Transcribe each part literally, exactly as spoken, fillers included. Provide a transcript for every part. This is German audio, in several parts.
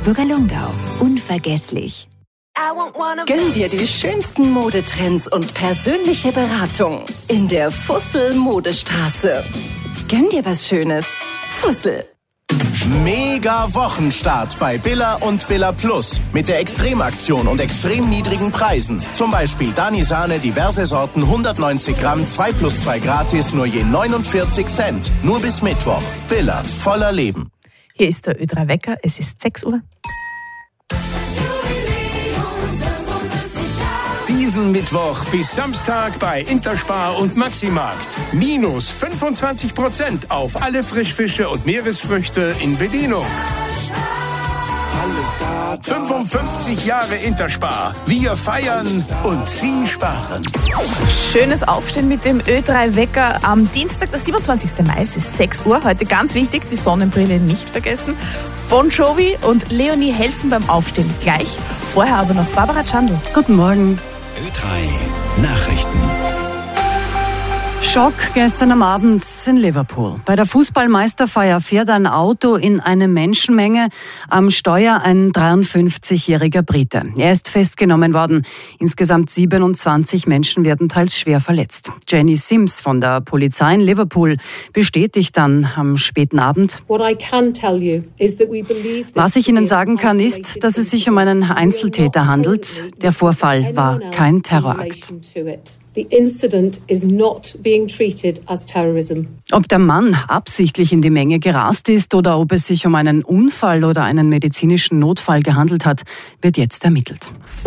Salzburger Lungau. Unvergesslich. Gönn dir die schönsten Modetrends und persönliche Beratung in der Fussel Modestraße. Gönn dir was Schönes. Fussel. Mega Wochenstart bei Billa und Billa Plus. Mit der Extremaktion und extrem niedrigen Preisen. Zum Beispiel Dani Sahne, diverse Sorten, hundertneunzig Gramm, zwei plus zwei gratis, nur je neunundvierzig Cent. Nur bis Mittwoch. Billa, voller Leben. Hier ist der Ö drei Wecker, es ist sechs Uhr. Diesen Mittwoch bis Samstag bei Interspar und Maximarkt. Minus fünfundzwanzig Prozent auf alle Frischfische und Meeresfrüchte in Bedienung. fünfundfünfzig Jahre Interspar. Wir feiern und Sie sparen. Schönes Aufstehen mit dem Ö drei Wecker am Dienstag, der siebenundzwanzigsten Mai, es ist sechs Uhr. Heute ganz wichtig, die Sonnenbrille nicht vergessen. Bon Jovi und Leonie helfen beim Aufstehen gleich. Vorher aber noch Barbara Chandl. Guten Morgen. Ö drei Nachrichten. Schock gestern am Abend in Liverpool. Bei der Fußballmeisterfeier fährt ein Auto in eine Menschenmenge. Am Steuer ein dreiundfünfzigjähriger Brite. Er ist festgenommen worden. Insgesamt siebenundzwanzig Menschen werden teils schwer verletzt. Jenny Sims von der Polizei in Liverpool bestätigt dann am späten Abend: Was ich Ihnen sagen kann, ist, dass es sich um einen Einzeltäter handelt. Der Vorfall war kein Terrorakt. The incident is not being treated as terrorism. Ob der Mann absichtlich in die Menge gerast ist oder ob es sich um einen Unfall oder einen medizinischen Notfall gehandelt hat, wird jetzt ermittelt.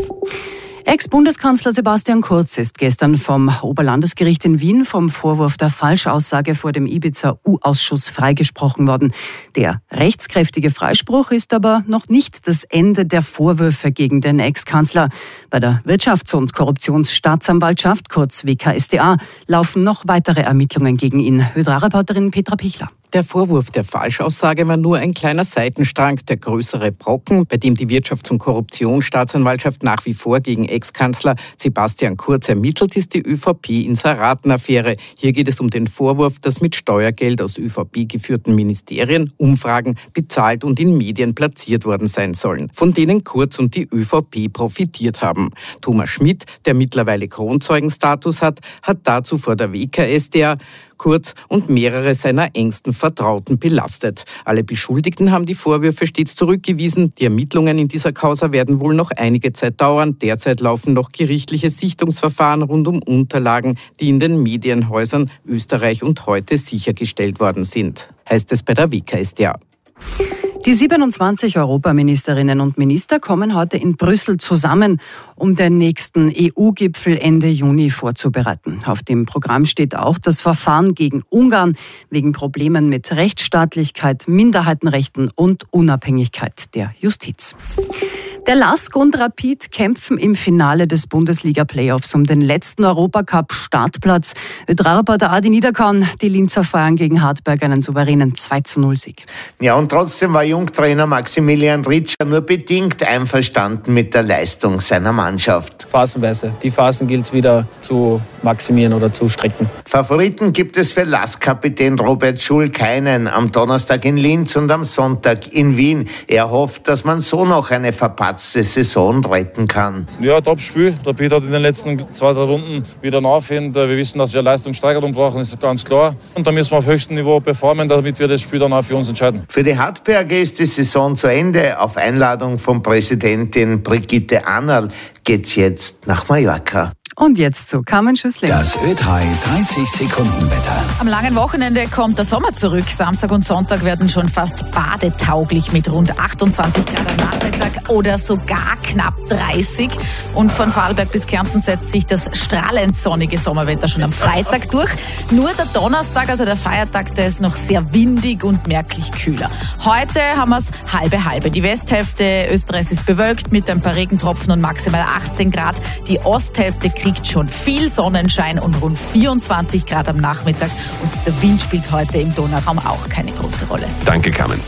Ex-Bundeskanzler Sebastian Kurz ist gestern vom Oberlandesgericht in Wien vom Vorwurf der Falschaussage vor dem Ibiza-U-Ausschuss freigesprochen worden. Der rechtskräftige Freispruch ist aber noch nicht das Ende der Vorwürfe gegen den Ex-Kanzler. Bei der Wirtschafts- und Korruptionsstaatsanwaltschaft, kurz W K S t A, laufen noch weitere Ermittlungen gegen ihn. Ö drei Reporterin Petra Pichler. Der Vorwurf der Falschaussage war nur ein kleiner Seitenstrang. Der größere Brocken, bei dem die Wirtschafts- und Korruptionsstaatsanwaltschaft nach wie vor gegen Ex-Kanzler Sebastian Kurz ermittelt, ist die Ö V P-Inseraten-Affäre. Hier geht es um den Vorwurf, dass mit Steuergeld aus Ö V P geführten Ministerien Umfragen bezahlt und in Medien platziert worden sein sollen, von denen Kurz und die Ö V P profitiert haben. Thomas Schmidt, der mittlerweile Kronzeugenstatus hat, hat dazu vor der W K S t A Kurz und mehrere seiner engsten Vertrauten belastet. Alle Beschuldigten haben die Vorwürfe stets zurückgewiesen. Die Ermittlungen in dieser Causa werden wohl noch einige Zeit dauern. Derzeit laufen noch gerichtliche Sichtungsverfahren rund um Unterlagen, die in den Medienhäusern Österreich und Heute sichergestellt worden sind, heißt es bei der W K S t A. Die siebenundzwanzig Europaministerinnen und Minister kommen heute in Brüssel zusammen, um den nächsten E U-Gipfel Ende Juni vorzubereiten. Auf dem Programm steht auch das Verfahren gegen Ungarn wegen Problemen mit Rechtsstaatlichkeit, Minderheitenrechten und Unabhängigkeit der Justiz. Der Lask und Rapid kämpfen im Finale des Bundesliga-Playoffs um den letzten Europacup-Startplatz. Ö drei Reporter Adi Niederkorn, die Linzer feiern gegen Hartberg einen souveränen zwei zu null Sieg. Ja, und trotzdem war Jungtrainer Maximilian Ritscher nur bedingt einverstanden mit der Leistung seiner Mannschaft. Phasenweise. Die Phasen gilt es wieder zu maximieren oder zu strecken. Favoriten gibt es für Lask-Kapitän Robert Schul keinen. Am Donnerstag in Linz und am Sonntag in Wien. Er hofft, dass man so noch eine verpatzte Saison retten kann. Ja, Top-Spiel. Rapid hat in den letzten zwei, drei Runden wieder nachfinden. Wir wissen, dass wir Leistungssteigerung brauchen, ist ganz klar. Und da müssen wir auf höchstem Niveau performen, damit wir das Spiel dann auch für uns entscheiden. Für die Hartberger ist die Saison zu Ende. Auf Einladung von Präsidentin Brigitte Annerl geht's jetzt nach Mallorca. Und jetzt zu Carmen Schüssling. Das Ö drei dreißig Sekunden Wetter. Am langen Wochenende kommt der Sommer zurück. Samstag und Sonntag werden schon fast badetauglich mit rund achtundzwanzig Grad am Nachmittag oder sogar knapp dreißig. Und von Vorarlberg bis Kärnten setzt sich das strahlend sonnige Sommerwetter schon am Freitag durch. Nur der Donnerstag, also der Feiertag, der ist noch sehr windig und merklich kühler. Heute haben wir es halbe halbe. Die Westhälfte Österreichs ist bewölkt mit ein paar Regentropfen und maximal achtzehn Grad. Die Osthälfte kriegt schon viel Sonnenschein und rund vierundzwanzig Grad am Nachmittag. Und der Wind spielt heute im Donauraum auch keine große Rolle. Danke, Carmen.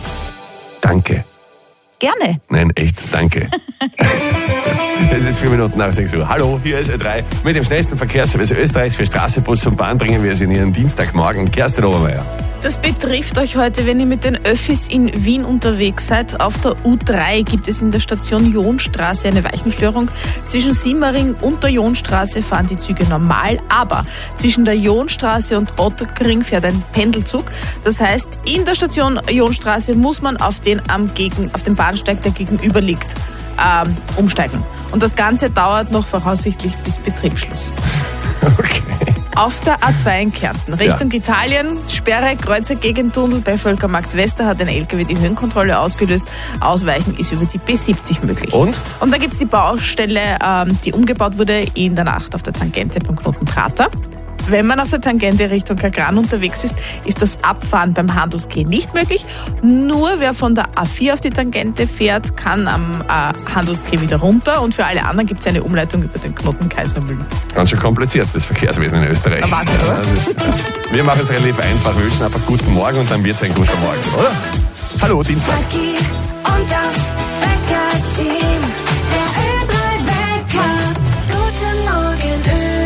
Danke. Gerne. Nein, echt, danke. Es ist vier Minuten nach sechs Uhr. Hallo, hier ist Ö drei. Mit dem schnellsten Verkehrsservice Österreichs für Straße, Bus und Bahn bringen wir es in Ihren Dienstagmorgen. Kerstin Obermeier. Das betrifft euch heute, wenn ihr mit den Öffis in Wien unterwegs seid. Auf der U drei gibt es in der Station Jonstraße eine Weichenstörung. Zwischen Simmering und der Jonstraße fahren die Züge normal, aber zwischen der Jonstraße und Ottakring fährt ein Pendelzug. Das heißt, in der Station Jonstraße muss man auf den, am Gegen, auf den Bahnsteig, der gegenüber liegt, ähm, umsteigen. Und das Ganze dauert noch voraussichtlich bis Betriebsschluss. Okay. Auf der A zwei in Kärnten, Richtung Ja. Italien, Sperre, Kreuzer Gegentunnel bei Völkermarkt Wester hat ein L K W die Höhenkontrolle ausgelöst. Ausweichen ist über die B siebzig möglich. Und? Und dann gibt es die Baustelle, ähm, die umgebaut wurde in der Nacht auf der Tangente beim Knoten Prater. Wenn man auf der Tangente Richtung Kagran unterwegs ist, ist das Abfahren beim Handelskeh nicht möglich. Nur wer von der A vier auf die Tangente fährt, kann am äh, Handelskeh wieder runter. Und für alle anderen gibt es eine Umleitung über den Knoten Kaisermühlen. Ganz schön kompliziert, das Verkehrswesen in Österreich. Ja, Wahnsinn, oder? Ja, das ist, wir machen es relativ einfach. Wir wünschen einfach guten Morgen und dann wird es ein guter Morgen, oder? Hallo, Dienstag. Und das Wecker-Team, der Ö drei Wecker. Guten Morgen,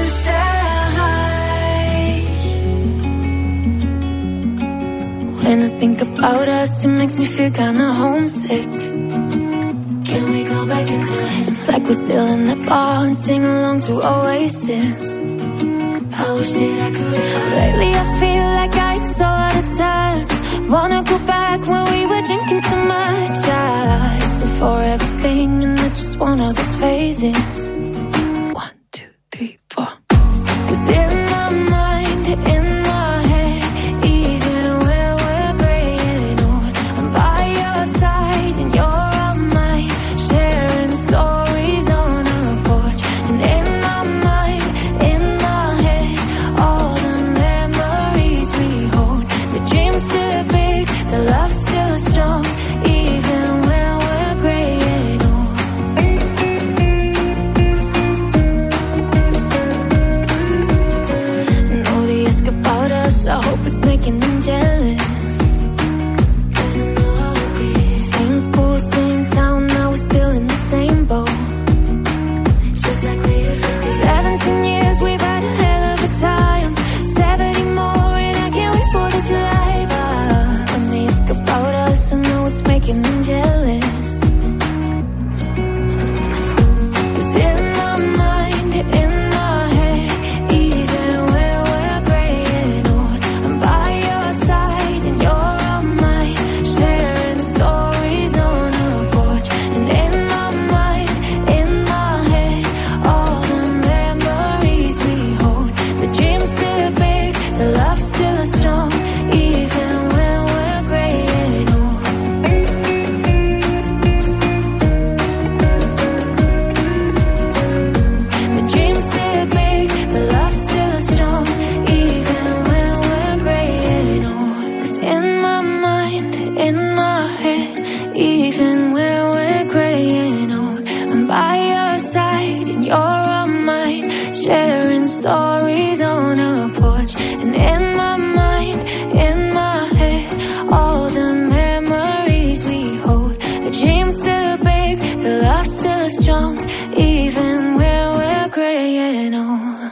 Österreich. When I think about us, it makes me feel kinda homesick. Can we go back in time? It's like we're still in the bar and sing along to Oasis. I wish that I could. Lately I feel like I'm so out of touch. Wanna go back when we were drinking so much. Yeah, it's a forever thing and it's just one of those phases. One, two, three, four. 'Cause in my mind, in my head, even when we're graying old, I'm by your side and you're on mine, sharing stories on our porch. And in my mind, in my head, all the memories we hold. The dreams still big, the love still strong, even when we're graying old. And all they ask about us, I hope it's making them jealous. 'Cause I know how it is. Same school, same town, now we're still in the same boat. Just like we used to be. Seventeen years, we've had a hell of a time. Seventy more, and I can't wait for this life. Ah, when they ask about us, I know it's making them jealous. 'Cause in my mind, in my head, even when we're graying old, I'm by your side and you're on mine, sharing stories on our porch. And in my mind, in my head, all the memories we hold. The dreams still big, the love still strong, even when we're graying old. The dreams still big, the love still strong, even when we're graying old. 'Cause in my mind, in my head, even when we're graying old, I'm by your side and you're on mine, sharing stories on our porch. And in my mind, in my head, all the memories we hold. The dreams still big, the love still strong, even when we're graying old.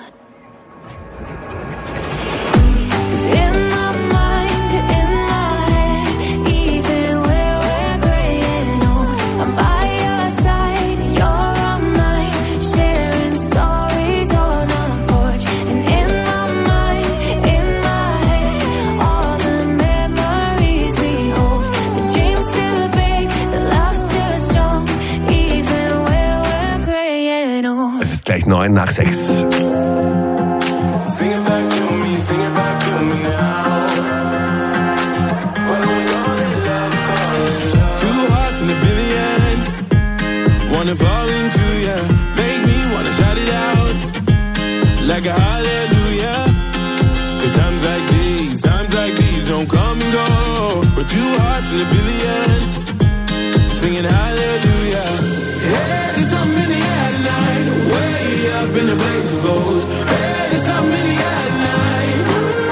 'Cause in my mind, in my head, even when we're graying old, I'm by your side and you're on mine, sharing stories on our porch. And in my mind, in my head, all the memories we hold. The dreams still big, the love still strong, even when we're graying old. Es ist gleich neun nach sechs. Sing it back to me, sing it back to me now. Two hearts in a billion, wanna fall into ya, make me wanna shout it out like a hallelujah. 'Cause times like these, times like these don't come and go. But two hearts in a billion, singing hallelujah. Hey, there's something in the air tonight, way up in the blaze of gold. Hey, there's something in the air tonight.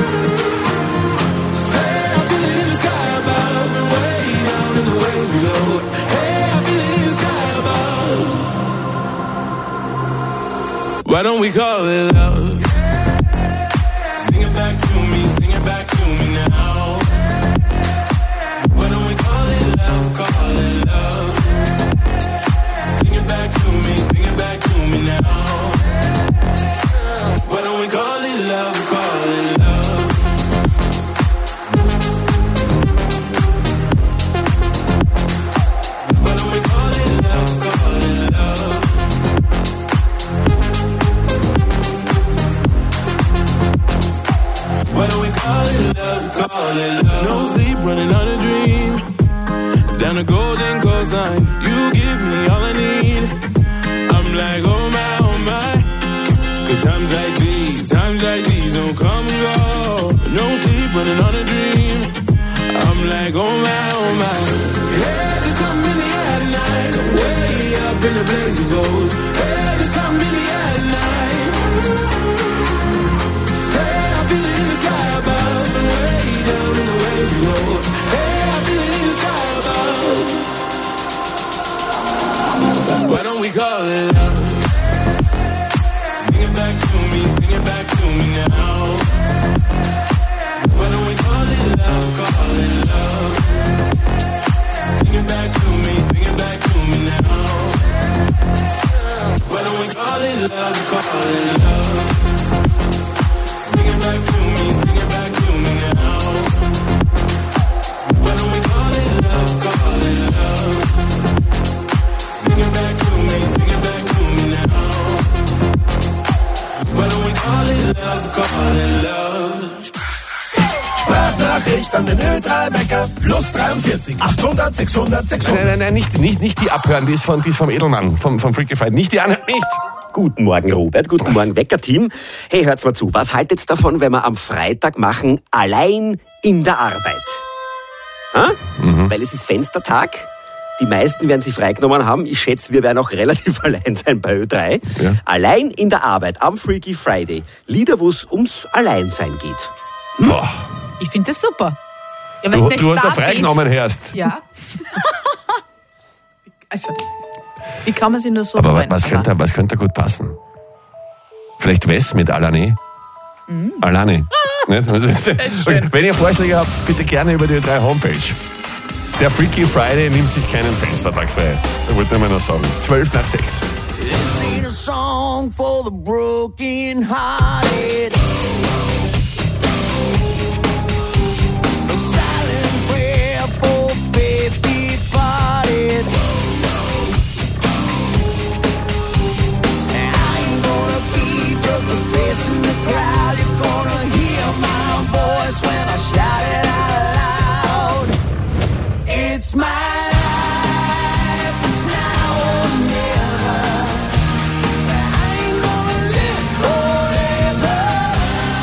Say I feel it in the sky above and way down in the waves below. Hey, I feel it in the sky above. Why don't we call it love? Sing it back to me, sing it back to me now. You give me all I need. I'm like, oh my, oh my. Cause times like these, times like these don't come and go. No sleep, running on a dream. I'm like, oh my, oh my. Yeah, there's something in the air tonight. Way up in the blaze of gold. Yeah, there's something in the air tonight. Say I feel it in the sky above. And way down in the waves we go. Hey, I feel it in the sky above. Why don't we call it love? Sing it back to me, sing it back to me now. Why don't we call it love, call it love? Sing it back to me, sing it back to me now. Why don't we call it love, call it love? Sing it back to me, sing it back to me now. Why don't we call it love, call it love? Sing it back to me, sing it back to me now. Why don't we call it love, call it love? Sprachnachricht an den Ö drei Wecker plus dreiundvierzig achthundert sechshundert sechshundert. Nein, nein, nein, nicht, nicht, nicht die abhören, die ist, von, die ist vom Edelmann, vom, vom Freaky Friday. Nicht die anhören, nicht! Guten Morgen, Robert. Guten Morgen, Wecker-Team. Hey, hört's mal zu. Was haltet's davon, wenn wir am Freitag machen, allein in der Arbeit? Ha? Mhm. Weil es ist Fenstertag. Die meisten werden sich freigenommen haben. Ich schätze, wir werden auch relativ allein sein bei Ö drei. Ja. Allein in der Arbeit am Freaky Friday. Lieder, wo es ums Alleinsein geht. Hm? Boah. Ich finde das super. Ja, du du hast da freigenommen, Herst. Ja. Also, wie kann man sich nur so Aber freuen? was könnte, was könnte gut passen? Vielleicht Wes mit Alane. Mhm. Alane. Okay. Wenn ihr Vorschläge habt, bitte gerne über die Ö drei Homepage. Der Freaky Friday nimmt sich keinen Fenstertag frei. Ich wollte nur mal noch sagen. zwölf nach sechs. This ain't a song for the broken hearted. A silent prayer for faith departed. I ain't gonna be just a face in the crowd. You're gonna hear my voice when I shout it out loud. It's my life, it's now or never. I ain't gonna live forever.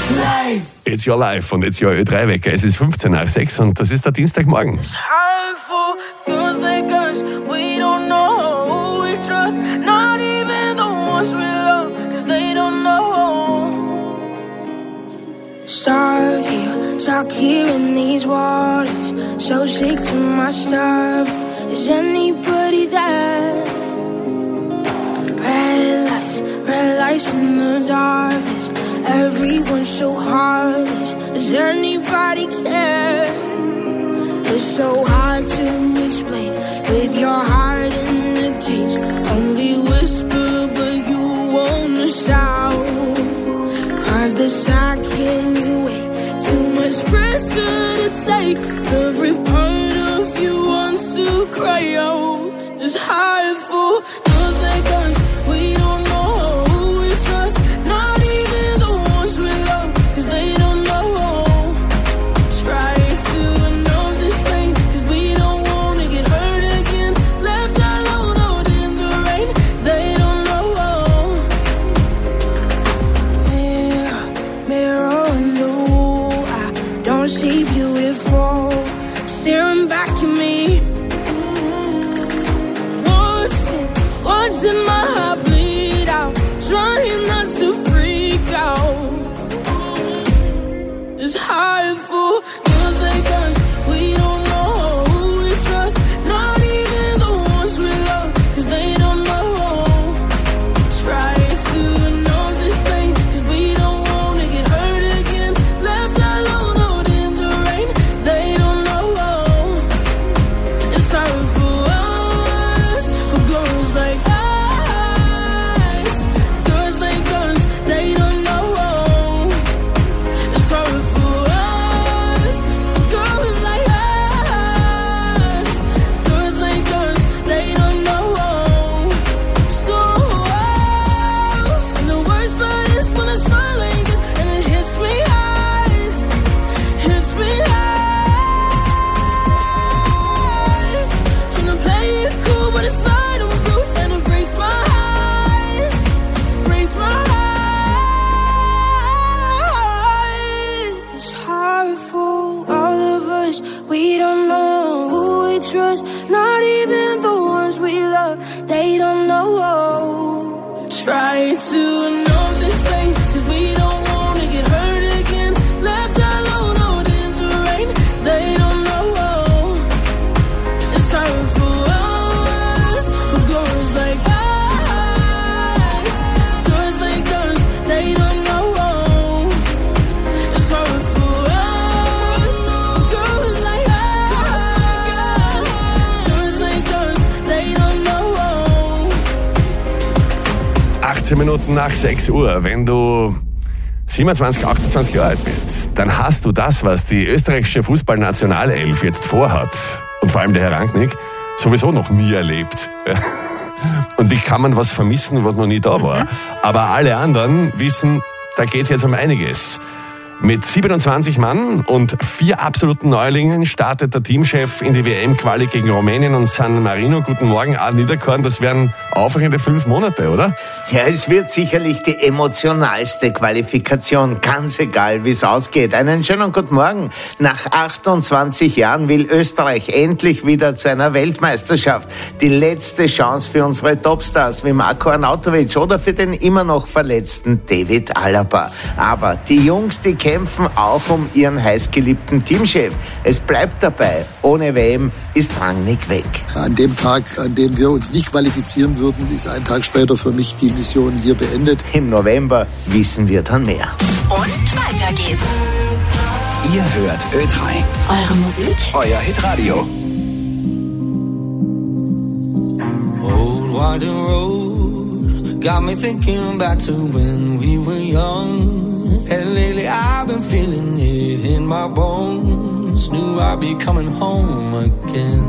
Life. It's Your Life und It's Your Ö drei Wecker. Es ist fünfzehn nach sechs und das ist der Dienstagmorgen. Stuck here, stuck here in these waters. So sick to my stomach. Is anybody there? Red lights, red lights in the darkness. Everyone's so heartless. Does anybody care? It's so hard to explain with your heart in the cage. Only whisper, but you wanna shout. Cause the shock in you ain't too much pressure to take. Every part of you wants to cry out. It's hard for those like us. We don't know who we trust. Not even the ones we love. Cause they don't know. Try to know this pain. Cause we don't wanna get hurt again. Left alone out in the rain. They don't know. Mirror, mirror in the wall. I don't see beautiful. Staring back at me. What's in, what's in my heart bleed out. Trying not to freak out. It's hard for those like us. We don't know who we trust. Not even the ones we love. Cause they don't know. Try to know this thing. Cause we don't wanna get hurt again. Left alone out in the rain. They don't know. It's hard for us. For girls like us. Girls like us. They don't know. It's hard for us. For girls like us. Girls like us. They don't know. So, and the worst part is when I smile like this and it hits me hard. Hits me hard. Tryna play it cool, but inside I'm bruised and embrace my heart. Embrace my heart. It's hard for all of us. We don't know who we trust. Not even the ones we love. They don't know. Try to know this pain. Cause we don't wanna get hurt again. Left alone out in the rain. They don't know. It's hard for us. For girls like us. Girls like us. They don't know. It's hard for us. For girls like us. Girls like us. They don't know. achtzehn Minuten nach sechs Uhr. Wenn du siebenundzwanzig, achtundzwanzig Jahre alt bist, dann hast du das, was die österreichische Fußballnationalelf jetzt vorhat, und vor allem der Herr Rangnick, sowieso noch nie erlebt. Und wie kann man was vermissen, was noch nie da war? Aber alle anderen wissen, da geht es jetzt um einiges. Mit siebenundzwanzig Mann und vier absoluten Neulingen startet der Teamchef in die W M-Quali gegen Rumänien und San Marino. Guten Morgen, A. Niederkorn. Das wären aufregende fünf Monate, oder? Ja, es wird sicherlich die emotionalste Qualifikation, ganz egal, wie es ausgeht. Einen schönen guten Morgen. Nach achtundzwanzig Jahren will Österreich endlich wieder zu einer Weltmeisterschaft. Die letzte Chance für unsere Topstars wie Marko Arnautovic oder für den immer noch verletzten David Alaba. Aber die Jungs, die kämpfen auch um ihren heißgeliebten Teamchef. Es bleibt dabei, ohne W M ist Rangnick weg. An dem Tag, an dem wir uns nicht qualifizieren würden, ist ein Tag später für mich die Mission hier beendet. Im November wissen wir dann mehr. Und weiter geht's. Ihr hört Ö drei. Eure Musik, Euer Hitradio. Old winding road got me thinking back to when we were young. And lately I've been feeling it in my bones. Knew I'd be coming home again.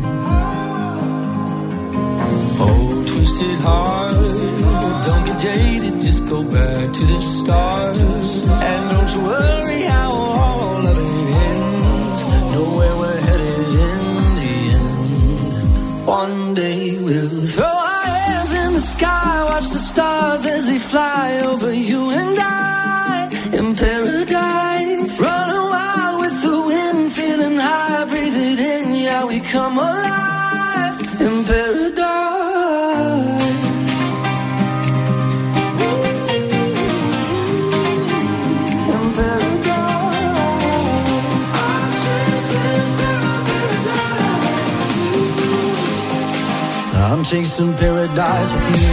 Oh, twisted heart, don't get jaded, just go back to the start. And don't you worry how all of it ends. Know where we're headed in the end. One day we'll throw our hands in the sky, watch the stars as they fly over you and I. In paradise. chasing paradise with you.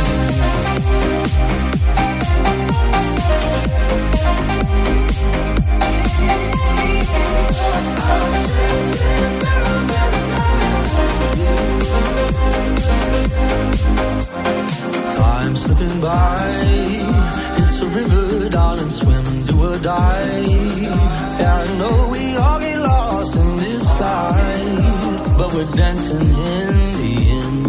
Time slipping by, it's a river, darling, swim, do or die. Yeah, I know we all get lost in this life, but we're dancing in the end.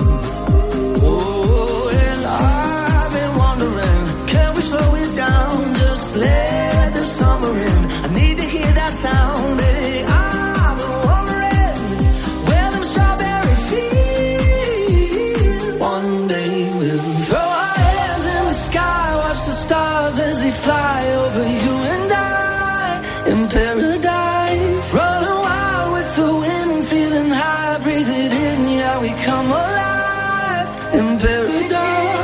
Oh, and I've been wondering, can we slow it down, just let the summer in. I need to hear that sound, baby. I've been wondering where them strawberry fields. One day we'll throw our hands in the sky, watch the stars as they fly over you and I in paradise. Running wild with the wind, feeling high, breathe it in, yeah, we come alive in paradise.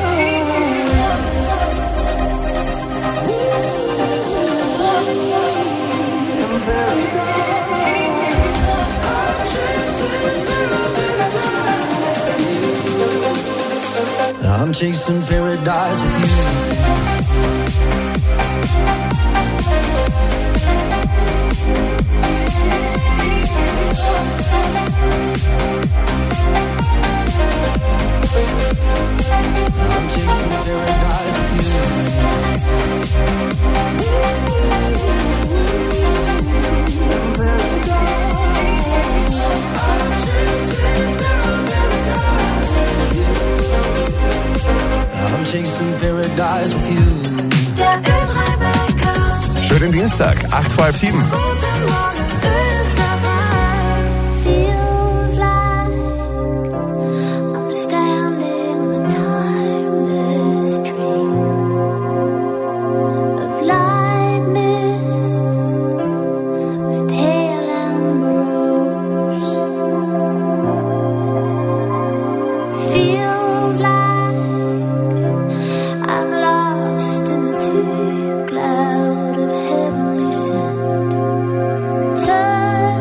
In paradise. I'm chasing paradise with you. I'm chasing paradise with you. I'm chasing paradise with you. Schönen Dienstag, acht vor halb sieben. Turn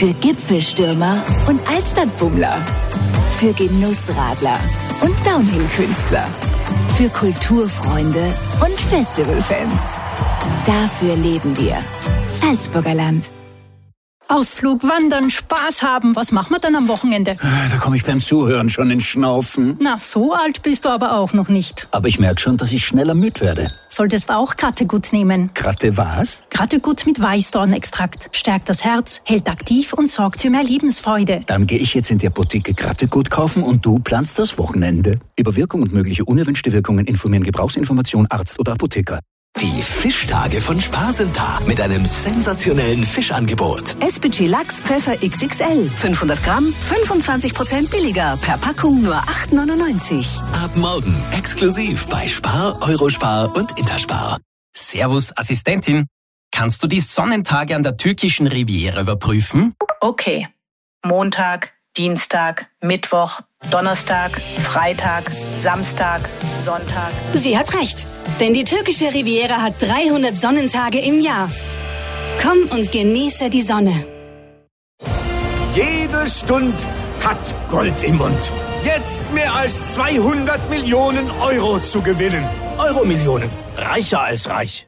Für Gipfelstürmer und Altstadtbummler. Für Genussradler und Downhill-Künstler. Für Kulturfreunde und Festivalfans. Dafür leben wir. Salzburger Land. Ausflug, Wandern, Spaß haben. Was machen wir dann am Wochenende? Da komme ich beim Zuhören schon ins Schnaufen. Na, so alt bist du aber auch noch nicht. Aber ich merke schon, dass ich schneller müde werde. Solltest auch Krattegut nehmen. Kratte was? Krattegut mit Weißdornextrakt. Stärkt das Herz, hält aktiv und sorgt für mehr Lebensfreude. Dann gehe ich jetzt in die Apotheke Krattegut kaufen und du planst das Wochenende. Über Wirkung und mögliche unerwünschte Wirkungen informieren Gebrauchsinformation Arzt oder Apotheker. Die Fischtage von Spar sind da mit einem sensationellen Fischangebot. S B G Lachs Pfeffer X X L. fünfhundert Gramm, fünfundzwanzig Prozent billiger. Per Packung nur acht neunundneunzig. Ab morgen exklusiv bei Spar, Eurospar und Interspar. Servus, Assistentin. Kannst du die Sonnentage an der türkischen Riviera überprüfen? Okay. Montag, Dienstag, Mittwoch, Donnerstag, Freitag, Samstag, Sonntag. Sie hat recht, denn die türkische Riviera hat dreihundert Sonnentage im Jahr. Komm und genieße die Sonne. Jede Stunde hat Gold im Mund. Jetzt mehr als zweihundert Millionen Euro zu gewinnen. Euro-Millionen. Reicher als reich.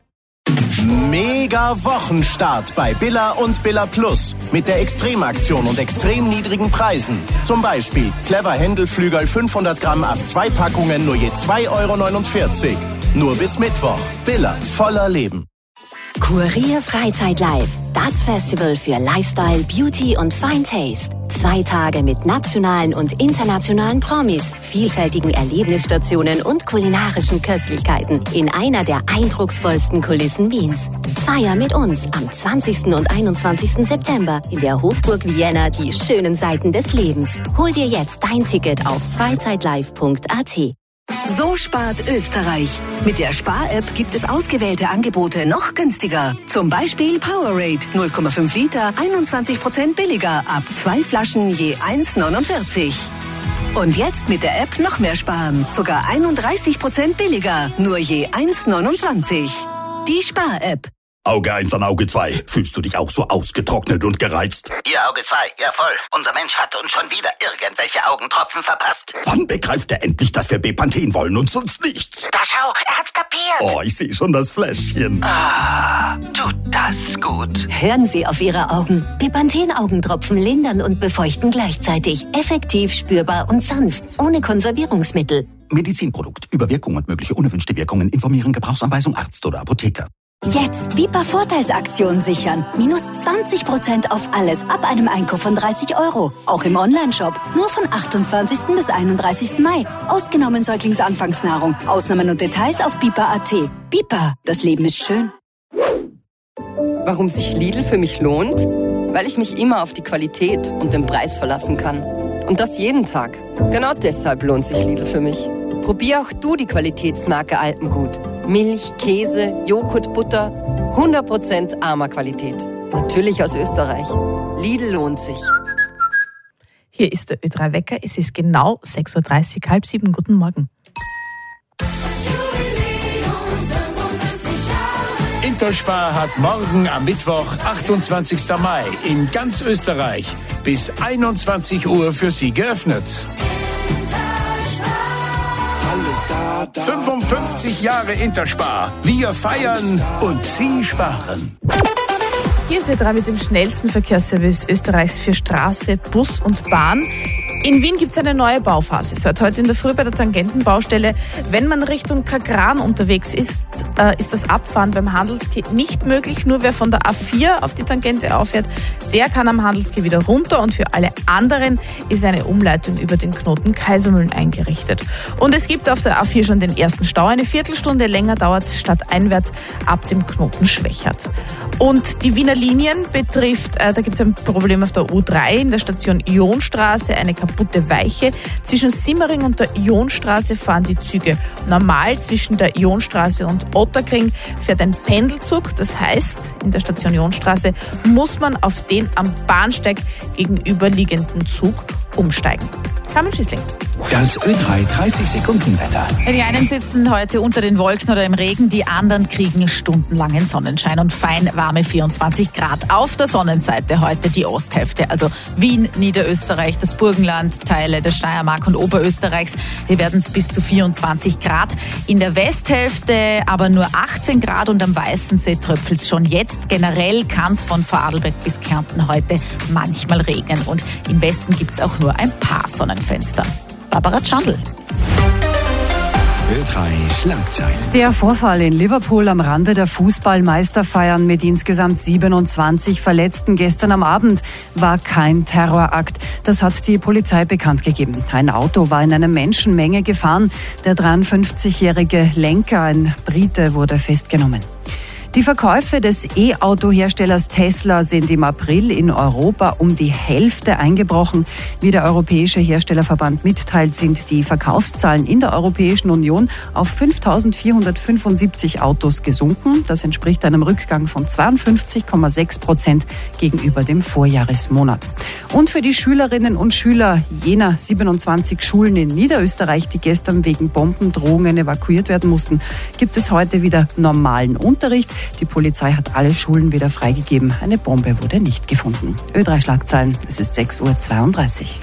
Mega Wochenstart bei Billa und Billa Plus. Mit der Extremaktion und extrem niedrigen Preisen. Zum Beispiel Clever Händelflügel fünfhundert Gramm ab zwei Packungen nur je zwei Euro neunundvierzig. Nur bis Mittwoch. Billa, voller Leben. Kurier Freizeit Live. Das Festival für Lifestyle, Beauty und Fine Taste. Zwei Tage mit nationalen und internationalen Promis, vielfältigen Erlebnisstationen und kulinarischen Köstlichkeiten in einer der eindrucksvollsten Kulissen Wiens. Feier mit uns am zwanzigsten und einundzwanzigsten September in der Hofburg Vienna die schönen Seiten des Lebens. Hol dir jetzt dein Ticket auf freizeitlive punkt a t. So spart Österreich. Mit der Spar-App gibt es ausgewählte Angebote noch günstiger. Zum Beispiel Powerade null Komma fünf Liter, einundzwanzig Prozent billiger, ab zwei Flaschen je eins neunundvierzig. Und jetzt mit der App noch mehr sparen. Sogar einunddreißig Prozent billiger, nur je eins neunundzwanzig. Die Spar-App. Auge eins an Auge zwei. Fühlst du dich auch so ausgetrocknet und gereizt? Ihr Auge zwei, ja voll. Unser Mensch hat uns schon wieder irgendwelche Augentropfen verpasst. Wann begreift er endlich, dass wir Bepanthen wollen und sonst nichts? Da schau, er hat's kapiert. Oh, ich sehe schon das Fläschchen. Ah, tut das gut. Hören Sie auf Ihre Augen. Bepanthen-Augentropfen lindern und befeuchten gleichzeitig. Effektiv, spürbar und sanft. Ohne Konservierungsmittel. Medizinprodukt. Über Wirkung und mögliche unerwünschte Wirkungen informieren Gebrauchsanweisung Arzt oder Apotheker. Jetzt Bipa Vorteilsaktion sichern. Minus zwanzig Prozent auf alles ab einem Einkauf von dreißig Euro. Auch im Onlineshop. Nur von achtundzwanzigsten bis einunddreißigsten Mai. Ausgenommen Säuglingsanfangsnahrung. Ausnahmen und Details auf bipa punkt a t. Bipa, das Leben ist schön. Warum sich Lidl für mich lohnt? Weil ich mich immer auf die Qualität und den Preis verlassen kann. Und das jeden Tag. Genau deshalb lohnt sich Lidl für mich. Probier auch du die Qualitätsmarke Alpengut. Milch, Käse, Joghurt, Butter, hundert Prozent armer Qualität. Natürlich aus Österreich. Lidl lohnt sich. Hier ist der Ö drei Wecker. Es ist genau sechs Uhr dreißig, halb sieben. Guten Morgen. Interspar hat morgen am Mittwoch, achtundzwanzigsten Mai, in ganz Österreich bis einundzwanzig Uhr für Sie geöffnet. fünfundfünfzig Jahre Interspar. Wir feiern und Sie sparen. Hier ist Ö drei mit dem schnellsten Verkehrsservice Österreichs für Straße, Bus und Bahn. In Wien gibt es eine neue Bauphase. Seit heute in der Früh bei der Tangentenbaustelle. Wenn man Richtung Kagran unterwegs ist, äh, ist das Abfahren beim Handelskeh nicht möglich. Nur wer von der A vier auf die Tangente auffährt, der kann am Handelskeh wieder runter. Und für alle anderen ist eine Umleitung über den Knoten Kaisermühlen eingerichtet. Und es gibt auf der A vier schon den ersten Stau. Eine Viertelstunde länger dauert es stadteinwärts ab dem Knoten Schwächert. Und die Wiener Linien betrifft, äh, da gibt es ein Problem auf der U drei in der Station Ionstraße, eine kaputte Weiche. Zwischen Simmering und der Ionstraße fahren die Züge normal. Zwischen der Ionstraße und Otterkring fährt ein Pendelzug. Das heißt, in der Station Ionstraße muss man auf den am Bahnsteig gegenüberliegenden Zug umsteigen. Carmen Schießling. Das Ö drei dreißig Sekunden Wetter. Die einen sitzen heute unter den Wolken oder im Regen, die anderen kriegen stundenlangen Sonnenschein und fein warme vierundzwanzig Grad. Auf der Sonnenseite heute die Osthälfte, also Wien, Niederösterreich, das Burgenland, Teile der Steiermark und Oberösterreichs. Hier werden es bis zu vierundzwanzig Grad. In der Westhälfte aber nur achtzehn Grad und am Weißensee tröpfelt es schon jetzt. Generell kann es von Vorarlberg bis Kärnten heute manchmal regnen und im Westen gibt es auch nur ein paar Sonnenfenster. Barbara Chandl. Ö drei Schlagzeilen. Der Vorfall in Liverpool am Rande der Fußballmeisterfeiern mit insgesamt siebenundzwanzig Verletzten gestern am Abend war kein Terrorakt. Das hat die Polizei bekannt gegeben. Ein Auto war in einer Menschenmenge gefahren. Der dreiundfünfzigjährige Lenker, ein Brite, wurde festgenommen. Die Verkäufe des E-Auto-Herstellers Tesla sind im April in Europa um die Hälfte eingebrochen. Wie der Europäische Herstellerverband mitteilt, sind die Verkaufszahlen in der Europäischen Union auf fünftausendvierhundertfünfundsiebzig Autos gesunken. Das entspricht einem Rückgang von zweiundfünfzig Komma sechs Prozent gegenüber dem Vorjahresmonat. Und für die Schülerinnen und Schüler jener siebenundzwanzig Schulen in Niederösterreich, die gestern wegen Bombendrohungen evakuiert werden mussten, gibt es heute wieder normalen Unterricht. Die Polizei hat alle Schulen wieder freigegeben. Eine Bombe wurde nicht gefunden. Ö drei Schlagzeilen, es ist sechs Uhr zweiunddreißig.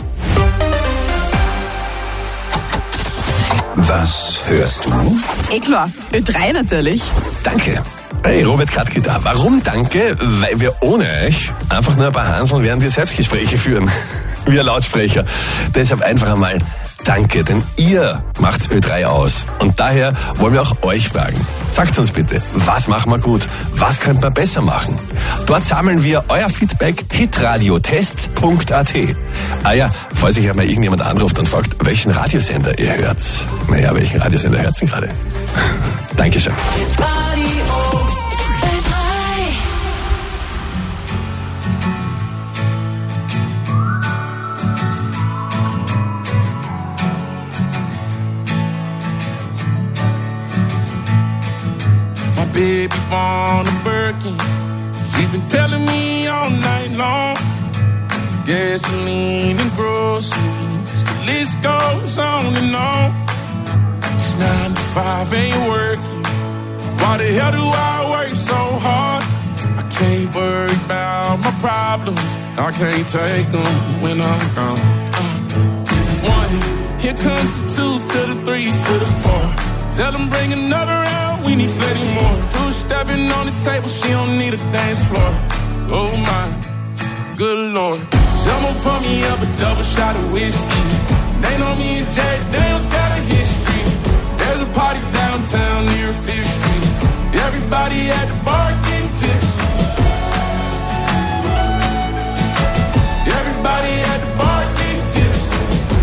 Was hörst du? Eh klar, Ö drei natürlich. Danke. Hey, Robert Kratke da. Warum danke? Weil wir ohne euch einfach nur ein paar Hanseln während wir Selbstgespräche führen. Wie ein Lautsprecher. Deshalb einfach einmal danke, denn ihr macht's Ö drei aus. Und daher wollen wir auch euch fragen. Sagt uns bitte, was machen wir gut? Was könnte man besser machen? Dort sammeln wir euer Feedback hitradiotest punkt a t. Ah ja, falls sich einmal irgendjemand anruft und fragt, welchen Radiosender ihr hört. Naja, welchen Radiosender hört's denn gerade? Dankeschön. Baby born a Birkin. She's been telling me all night long. Gasoline and groceries, the list goes on and on. It's nine to five, ain't working. Why the hell do I work so hard? I can't worry about my problems. I can't take them when I'm gone. Uh, one, here comes the two to the three to the four. Tell them bring another round, we need plenty more. Two stepping on the table, she don't need a dance floor. Oh my, good lord. Someone pour me up a double shot of whiskey. They know me and Jack Daniels got a history. There's a party downtown near Fifth Street. Everybody at the bar getting tipsy. Everybody at the bar getting tipsy.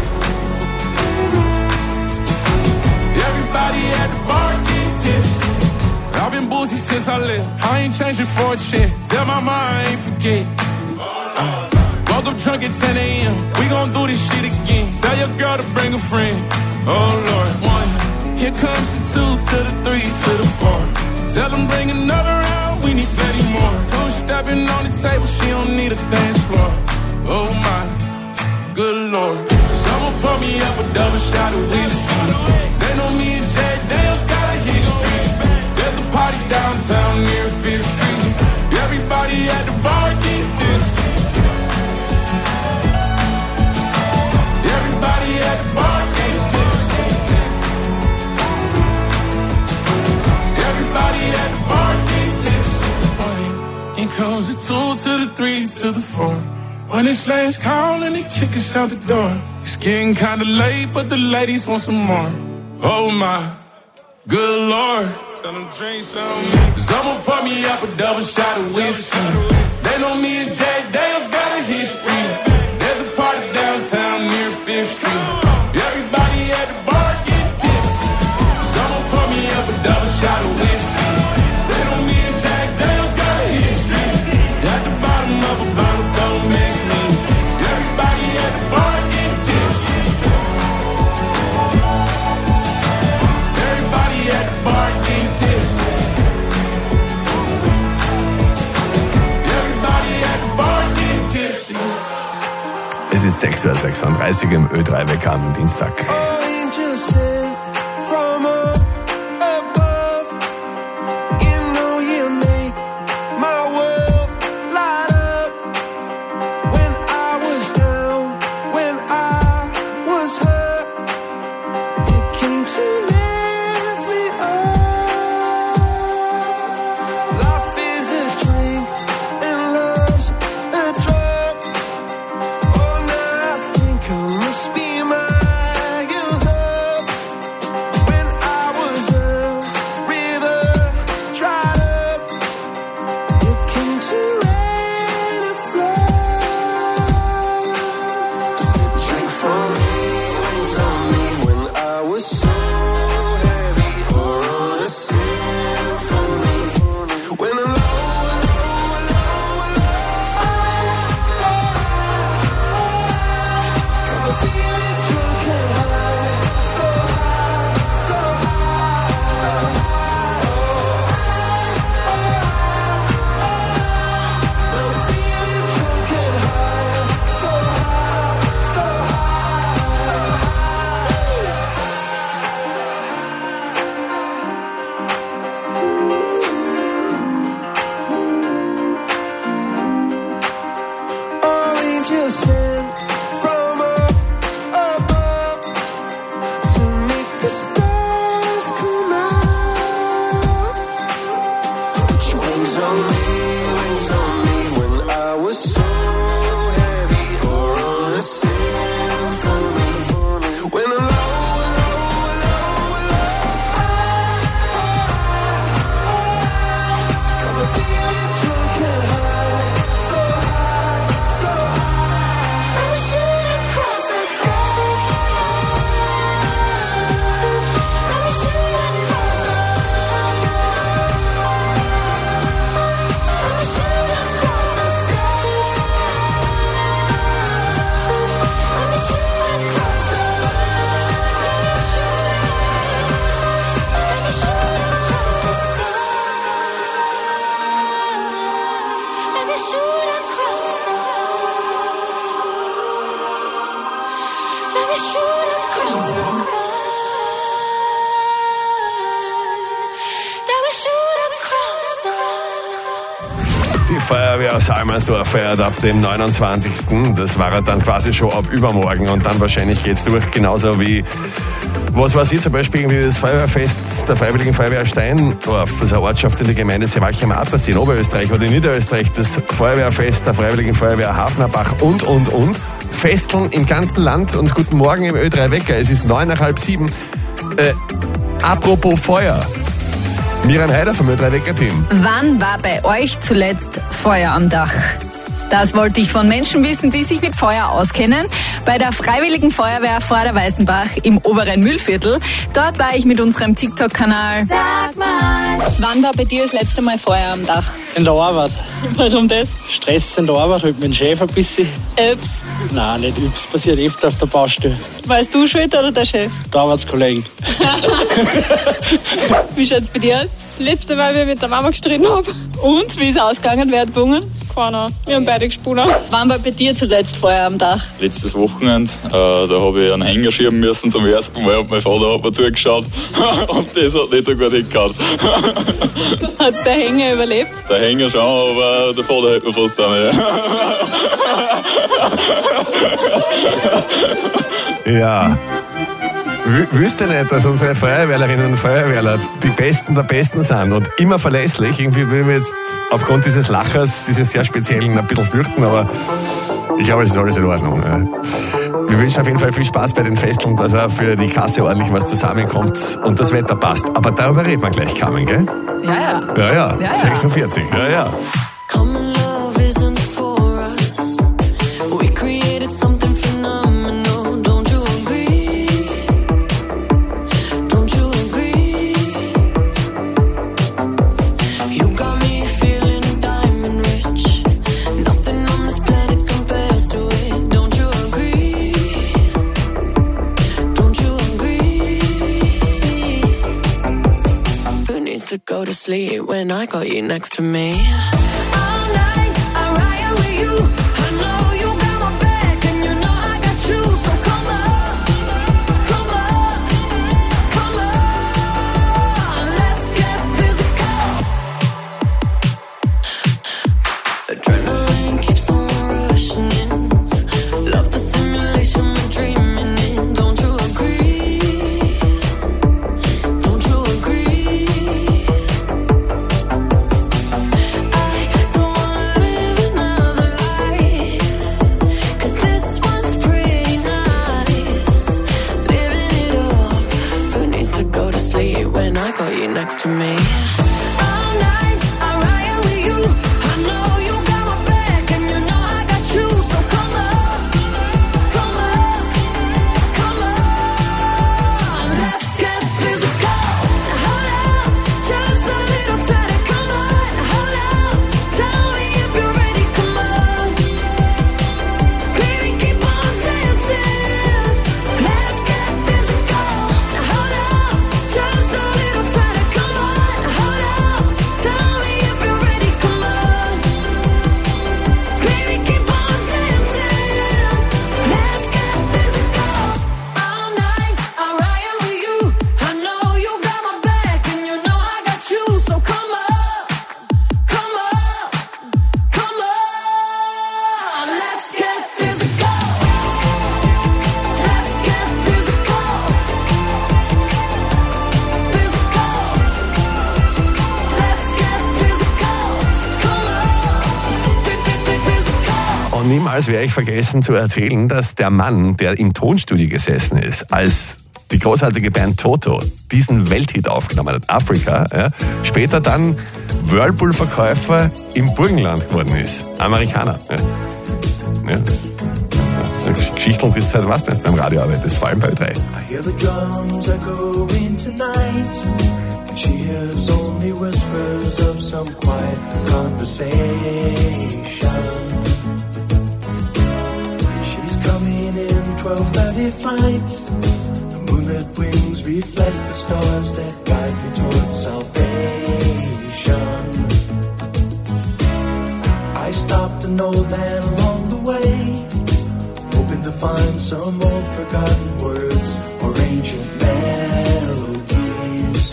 Everybody at the bar getting tipsy. I've been boozy since I left. I ain't changing for a check. Tell my mom I ain't forget. Uh, woke up drunk at ten a.m. We gon' do this shit again. Tell your girl to bring a friend. Oh Lord, one. Here comes the two to the three to the four. Tell them bring another round. We need plenty more. Two stepping on the table. She don't need a dance floor. Oh my, good lord. Someone pour me up a double shot of whiskey. They know me and Jack Daniels got a history. There's a party downtown near Fifth Street. Everybody at the bar getting tipsy. Everybody at the bar getting tipsy. Everybody at the bar getting tipsy. In comes the two to the three to the four. When it's last call and they kick us out the door. It's getting kinda late, but the ladies want some more. Oh my, good lord. Tell them drink some. Someone pour me up a double shot of whiskey. They know me and Jack Daniels got a history. There's a party downtown near Fifth Street. Everybody at the bar getting tipsy. Someone pour me up a double shot of whiskey. They know me and Jack Daniels got a history. At the bottom of a bottle, don't miss me. Everybody at the bar getting tipsy. Everybody at the bar getting tipsy. Everybody at the bar getting tipsy. Es ist sechs zur sechsunddreißig im Ö drei Wecker am Dienstag. Die Feuerwehr aus Almersdorf feiert ab dem neunundzwanzigsten Das war dann quasi schon ab übermorgen und dann wahrscheinlich geht's durch, genauso wie, was weiß ich, zum Beispiel irgendwie das Feuerwehrfest der Freiwilligen Feuerwehr Steindorf, das ist eine Ortschaft in der Gemeinde Sewalch am Attersee in Oberösterreich oder in Niederösterreich, das Feuerwehrfest der Freiwilligen Feuerwehr Hafnerbach und, und, und. Festeln im ganzen Land und guten Morgen im Ö drei Wecker. Es ist neun nach halb sieben. Äh, apropos Feuer. Miriam Heider vom Ö drei Wecker Team. Wann war bei euch zuletzt Feuer am Dach? Das wollte ich von Menschen wissen, die sich mit Feuer auskennen. Bei der Freiwilligen Feuerwehr Vorderweißenbach im oberen Mühlviertel. Dort war ich mit unserem TikTok-Kanal. Sag mal, wann war bei dir das letzte Mal Feuer am Dach? In der Arbeit. Warum das? Stress in der Arbeit, halt mit dem Chef ein bisschen. Ups. Nein, nicht Ups, passiert öfter auf der Baustelle. Warst du schuld oder der Chef? Der Arbeitskollegen. Wie schaut's bei dir aus? Das letzte Mal, wie ich mit der Mama gestritten habe. Und, wie ist es ausgegangen? Wer hat gewonnen? Keiner. Wir haben beide gesponnen. Wann war bei dir zuletzt Feuer am Dach? Letztes Wochenende, äh, da habe ich einen Hänger schieben müssen zum ersten Mal und mein Vater hat mir zugeschaut und das hat nicht so gut hingehauen. Hat's der Hänger überlebt? Der Hänger schon, aber der Vater hält mir fast auch nicht. Ja. Wüsste nicht, dass unsere Feuerwehrlerinnen und Feuerwehrler die Besten der Besten sind und immer verlässlich. Irgendwie will ich mir jetzt aufgrund dieses Lachers, dieses sehr speziellen, ein bisschen fürchten, aber ich glaube, es ist alles in Ordnung. Wir wünschen auf jeden Fall viel Spaß bei den Festeln, dass auch für die Kasse ordentlich was zusammenkommt und das Wetter passt. Aber darüber reden wir gleich, Carmen, gell? Ja, ja. Ja, ja. ja, ja. sechsundvierzig, ja, ja. Common love isn't for us. We created something phenomenal. Don't you agree? Don't you agree? You got me feeling diamond rich. Nothing on this planet compares to it. Don't you agree? Don't you agree? Who needs to go to sleep when I got you next to me? All night, I ride with you. I know you got my back, and you know I got sleep when I got you next to me. All night, I ride with you. I know you got my back, and you know I got you. So come on, come on, come on. Let's get physical. Hold up, just a little tighter. Come on, hold up. Tell me if you're ready. Come on, baby, keep on dancing. Let's get physical. Hold up, just a little tighter. Come on, hold up. Tell me if you're ready. Come on, baby, keep on dancing. Let's get physical. All night, I'll ride with you. I know you got my back, and you know I got you. So come on, come on, come on. Let's get physical. Let's get physical. Physical. Let's get physical. Come on. Physical. Und niemals werde ich vergessen zu erzählen, dass der Mann, der im Tonstudio gesessen ist, als die großartige Band Toto diesen Welthit aufgenommen hat, Afrika, ja, später dann Whirlpool-Verkäufer im Burgenland geworden ist. Amerikaner. Ja. Ja. So Geschichten, die du halt weißt, wenn du beim Radio arbeitest, vor allem bei Ö drei. I hear the drums echoing tonight, and she hears only whispers of some quiet conversation. She's coming in twelve thirty flight. The moonlit wings reflect the stars that guide me towards salvation. I stopped an old man along the way, hoping to find some old forgotten words or ancient melodies.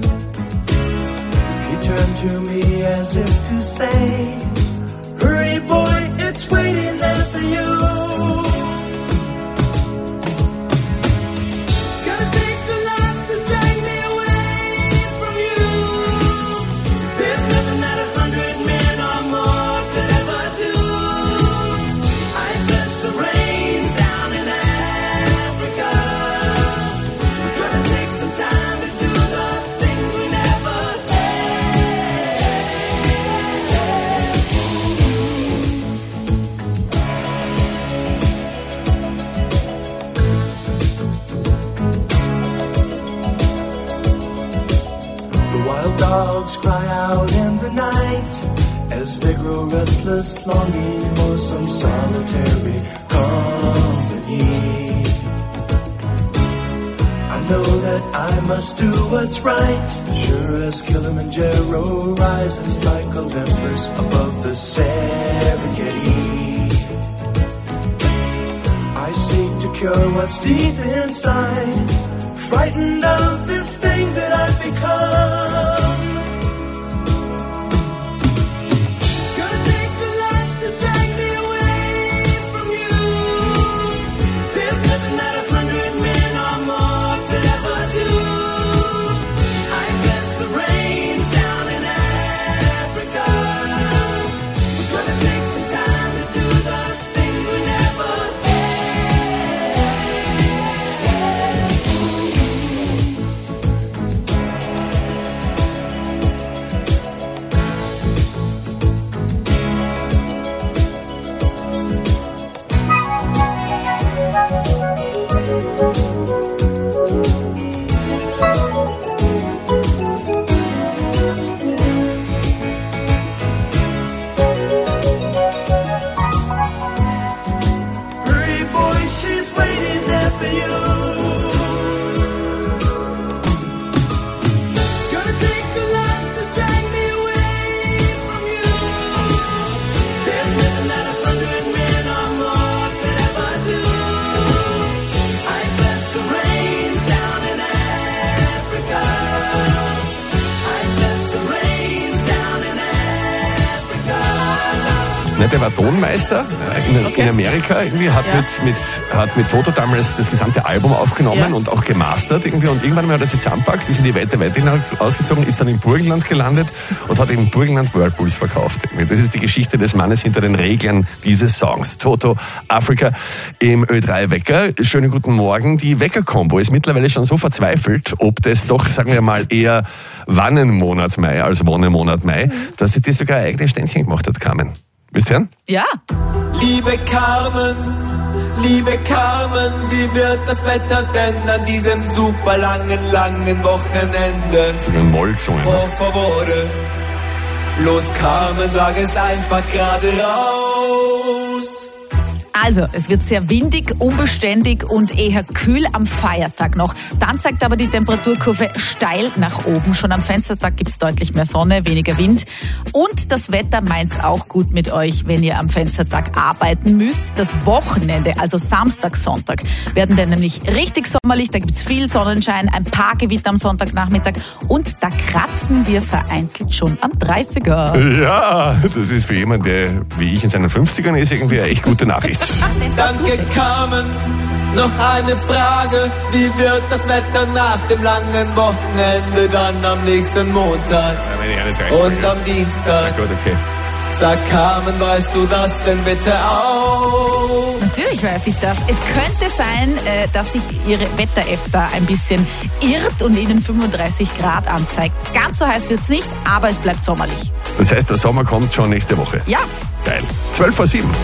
He turned to me as if to say, hurry boy, it's waiting there for you. Gotta take the life to drag me away from you. There's nothing that a hundred men or more could ever do. I bless the rains down in Africa. We're gonna take some time to do the things we never The wild dogs cry out in the night as they grow restless, longing for some solitary company. I know that I must do what's right, sure as Kilimanjaro rises like Olympus above the Serengeti. I seek to cure what's deep inside, frightened of this thing that I've become. Gonna take the light to drag me away from you. There's nothing that a hundred men or more could ever do. I bless the rains down in Africa. We're gonna take some time to do the things we never had. Ne, der war Tonmeister in, Okay. in Amerika. Irgendwie hat, Ja. mit, mit, hat mit Toto damals das gesamte Album aufgenommen Ja. und auch gemastert. Irgendwie. Und irgendwann mal hat er sich zusammenpackt, ist in die weite Welt hinaus ausgezogen, ist dann im Burgenland gelandet und hat im Burgenland Whirlpools verkauft. Irgendwie. Das ist die Geschichte des Mannes hinter den Regeln dieses Songs. Toto, Afrika im Ö drei Wecker. Schönen guten Morgen. Die Wecker-Kombo ist mittlerweile schon so verzweifelt, ob das doch, sagen wir mal, eher Wannenmonat Mai als Wonnenmonat Mai, dass sie dir sogar eigene Ständchen gemacht hat, Carmen. Willst du hören? Ja. Liebe Carmen, liebe Carmen, wie wird das Wetter denn an diesem super langen, langen Wochenende? Sogar ein Moll gesungen. Por favore, los Carmen, sag es einfach gerade raus. Also, es wird sehr windig, unbeständig und eher kühl am Feiertag noch. Dann zeigt aber die Temperaturkurve steil nach oben. Schon am Fenstertag gibt's deutlich mehr Sonne, weniger Wind. Und das Wetter meint's auch gut mit euch, wenn ihr am Fenstertag arbeiten müsst. Das Wochenende, also Samstag, Sonntag, werden dann nämlich richtig sommerlich. Da gibt's viel Sonnenschein, ein paar Gewitter am Sonntagnachmittag. Und da kratzen wir vereinzelt schon am dreißiger. Ja, das ist für jemanden, der wie ich in seinen fünfzigern ist, irgendwie eine echt gute Nachricht. Danke Carmen, noch eine Frage, wie wird das Wetter nach dem langen Wochenende dann am nächsten Montag und am Dienstag? Gut, okay. Sag Carmen, weißt du das denn bitte auch? Natürlich weiß ich das. Es könnte sein, äh, dass sich Ihre Wetter-App da ein bisschen irrt und Ihnen fünfunddreißig Grad anzeigt. Ganz so heiß wird's nicht, aber es bleibt sommerlich. Das heißt, der Sommer kommt schon nächste Woche. Ja. Geil. zwölf vor sieben.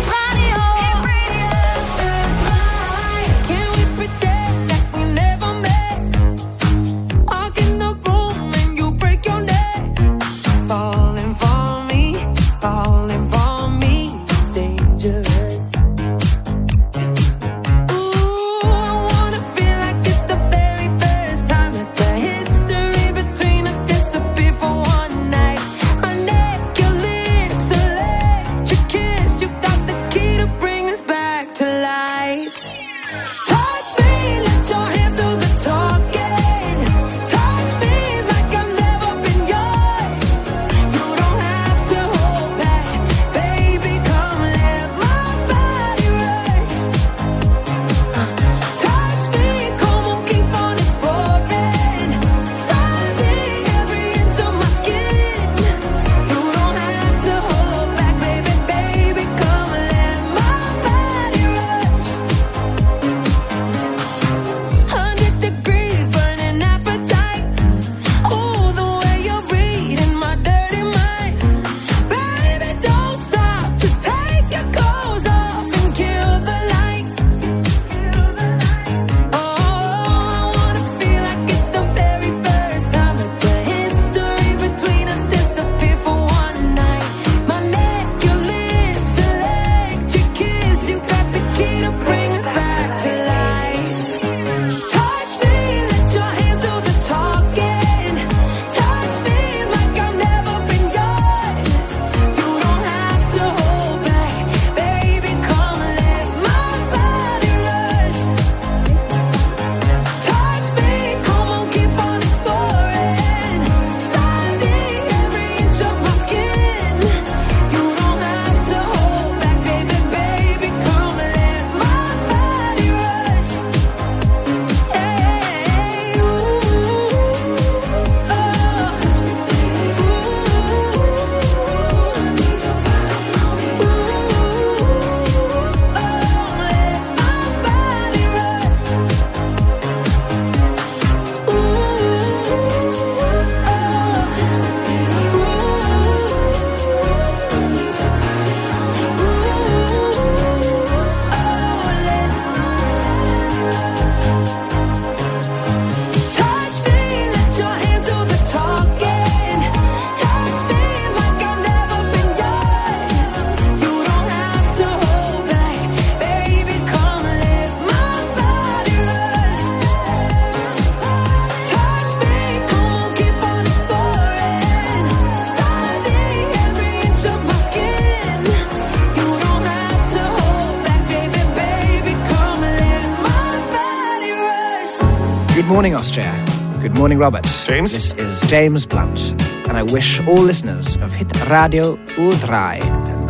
Good morning, Austria. Good morning, Robert. James. This is James Blunt, and I wish all listeners of Hit Radio U drei a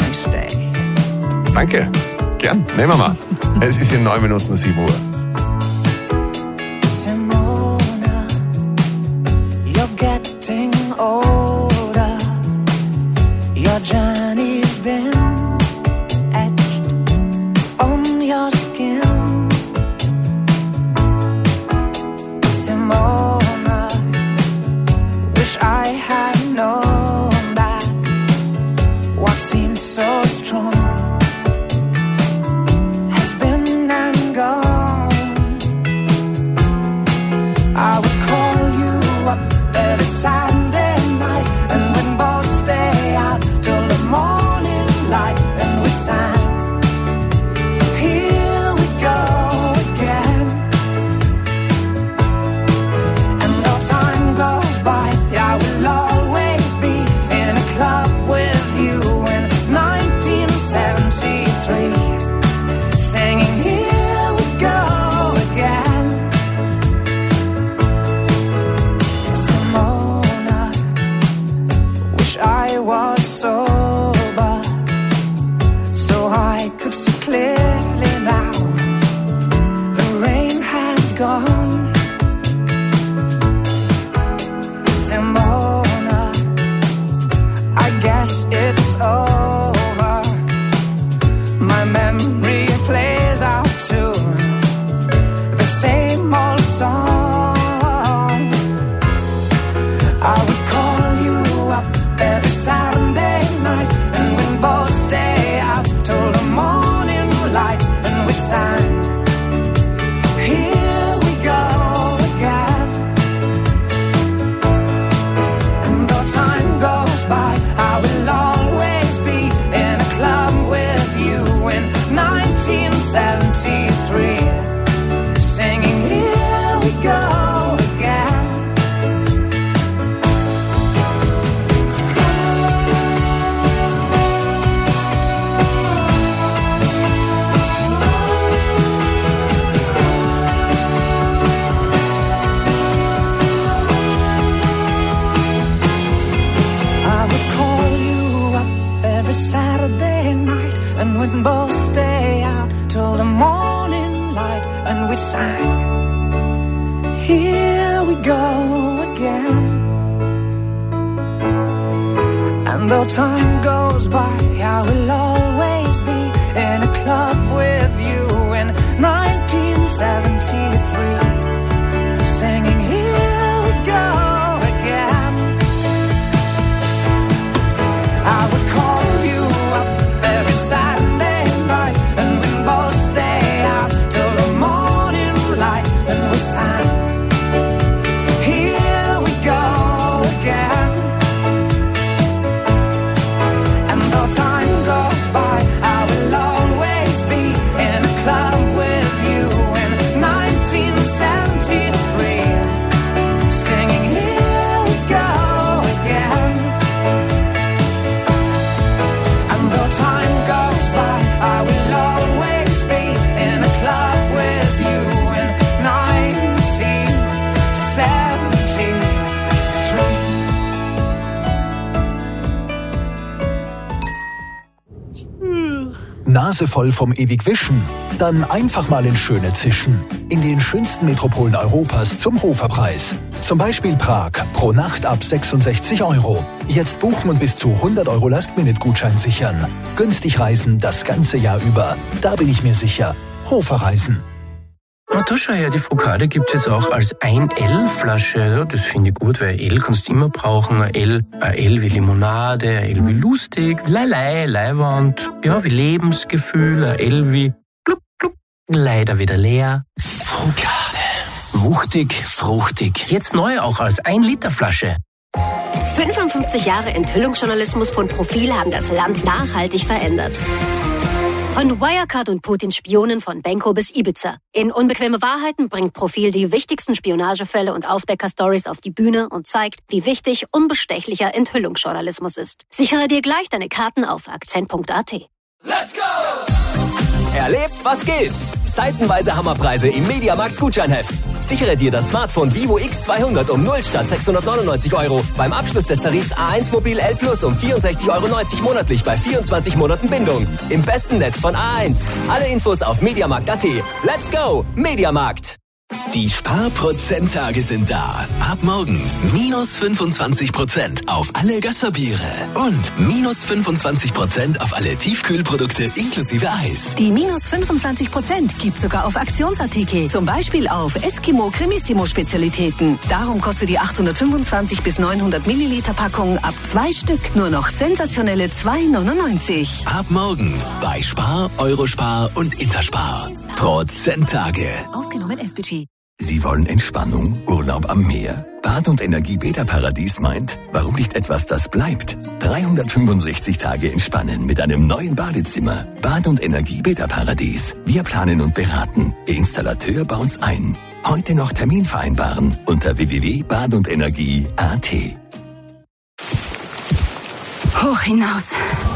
nice day. Danke. Gern. Nehmen wir mal. Es ist in neun Minuten sieben Uhr. Simona, you're getting older. Your journey's been etched on your skin. Simona, wish I had known that what seems so strong has been and gone. I would call you up every Saturday night, and we'd both stay out till the morning light, and we sang, here we go again. And though time goes by, I will always be in a club with you in nineteen seventy-three, singing, here we go again. Simona, wish I was sober, so I could see clearly now. The rain has gone. Simona, I guess it's over. My memory plays out to the same old song. I would call you up every Saturday night, and we'd both stay out till the morning light, and we sang, here we go again. And though time goes by, I will always be in a club with you in nineteen seventy-three, singing, here we go again. I would call you up every Saturday night, and we'd both stay out till the morning light, and we sang, here we go again. And though time goes by, I will always be in a club with you in nineteen seventy-three, singing, here we go again. I would call you up every Saturday night, and we'd both stay out till the morning light, and we sang, here we go again. And though time goes by, I will always be in a club with you in nineteen seventy-three, singing, here we go again. And though time goes by, I will always be in a club with you in nineteen seventy-three. Nase voll vom ewig Wischen? Dann einfach mal in Schöne zischen. In den schönsten Metropolen Europas zum Hoferpreis. Zum Beispiel Prag, pro Nacht ab sechsundsechzig Euro. Jetzt buchen und bis zu hundert Euro Last-Minute-Gutschein sichern. Günstig reisen das ganze Jahr über. Da bin ich mir sicher. Hoferreisen. Na, da schau her, die Focaccia gibt's jetzt auch als ein L-Flasche. Ja, das finde ich gut, weil L kannst du immer brauchen. Ein L, ein L wie Limonade, ein L wie lustig, Leilei, Leiwand, ja, wie Lebensgefühl, ein L wie gluck, gluck, leider wieder leer. Focaccia. Wuchtig, fruchtig. Jetzt neu auch als ein Liter Flasche. fünfundfünfzig Jahre Enthüllungsjournalismus von Profil haben das Land nachhaltig verändert. Von Wirecard und Putins Spionen von Benko bis Ibiza. In Unbequeme Wahrheiten bringt Profil die wichtigsten Spionagefälle und Aufdecker-Stories auf die Bühne und zeigt, wie wichtig unbestechlicher Enthüllungsjournalismus ist. Sichere dir gleich deine Karten auf akzent punkt a t. Let's go! Erlebt, was geht! Seitenweise Hammerpreise im Mediamarkt Gutscheinheft. Sichere dir das Smartphone Vivo X zweihundert um null statt sechshundertneunundneunzig Euro. Beim Abschluss des Tarifs A eins Mobil L Plus um vierundsechzig Euro neunzig monatlich bei vierundzwanzig Monaten Bindung. Im besten Netz von A eins. Alle Infos auf mediamarkt punkt at. Let's go! Mediamarkt! Die Sparprozenttage sind da. Ab morgen minus fünfundzwanzig Prozent auf alle Gösserbiere und minus fünfundzwanzig Prozent auf alle Tiefkühlprodukte inklusive Eis. Die minus fünfundzwanzig Prozent gibt sogar auf Aktionsartikel. Zum Beispiel auf Eskimo Cremissimo Spezialitäten. Darum kostet die achthundertfünfundzwanzig bis neunhundert Milliliter Packung ab zwei Stück nur noch sensationelle zwei neunundneunzig. Ab morgen bei Spar, Eurospar und Interspar. Prozenttage. Ausgenommen S B G. Sie wollen Entspannung, Urlaub am Meer? Bad und Energie Beta Paradies meint, warum nicht etwas, das bleibt? dreihundertfünfundsechzig Tage entspannen mit einem neuen Badezimmer. Bad und Energie Beta Paradies. Wir planen und beraten. Ihr Installateur baut's ein. Heute noch Termin vereinbaren unter w w w punkt bad und energie punkt a t. Hoch hinaus.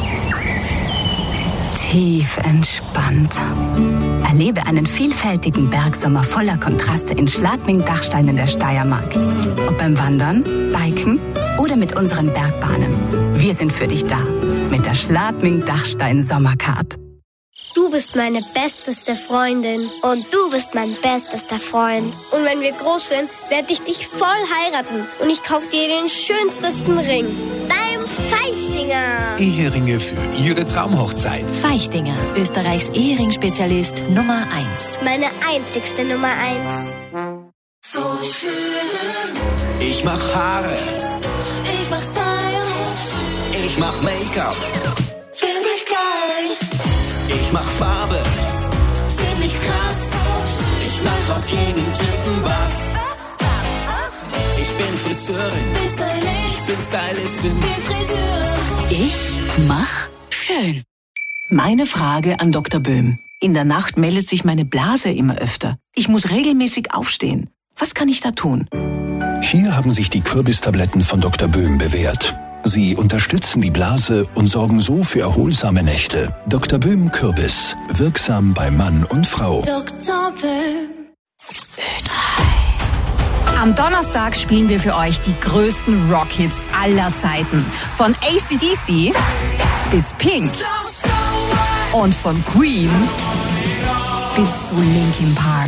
Tief entspannt. Erlebe einen vielfältigen Bergsommer voller Kontraste in Schladming-Dachstein in der Steiermark. Ob beim Wandern, Biken oder mit unseren Bergbahnen. Wir sind für dich da mit der Schladming-Dachstein Sommercard. Du bist meine besteste Freundin und du bist mein bestester Freund. Und wenn wir groß sind, werde ich dich voll heiraten und ich kaufe dir den schönsten Ring. Dein Feichtinger. Eheringe für Ihre Traumhochzeit. Feichtinger, Österreichs Ehering-Spezialist Nummer eins. Meine einzigste Nummer eins. So schön. Ich mach Haare. Ich mach Style. Ich mach Make-up. Find ich geil. Ich mach Farbe. Ziemlich krass. Ich mach aus jedem Typen was. Ich bin Friseurin. Bin Stylist. Ich bin Stylistin. Bin Friseur. Ich mach schön. Meine Frage an Doktor Böhm. In der Nacht meldet sich meine Blase immer öfter. Ich muss regelmäßig aufstehen. Was kann ich da tun? Hier haben sich die Kürbistabletten von Doktor Böhm bewährt. Sie unterstützen die Blase und sorgen so für erholsame Nächte. Doktor Böhm Kürbis. Wirksam bei Mann und Frau. Doktor Böhm. Ö drei. Am Donnerstag spielen wir für euch die größten Rockhits aller Zeiten. Von A C D C bis Pink. Und von Queen bis zu Linkin Park.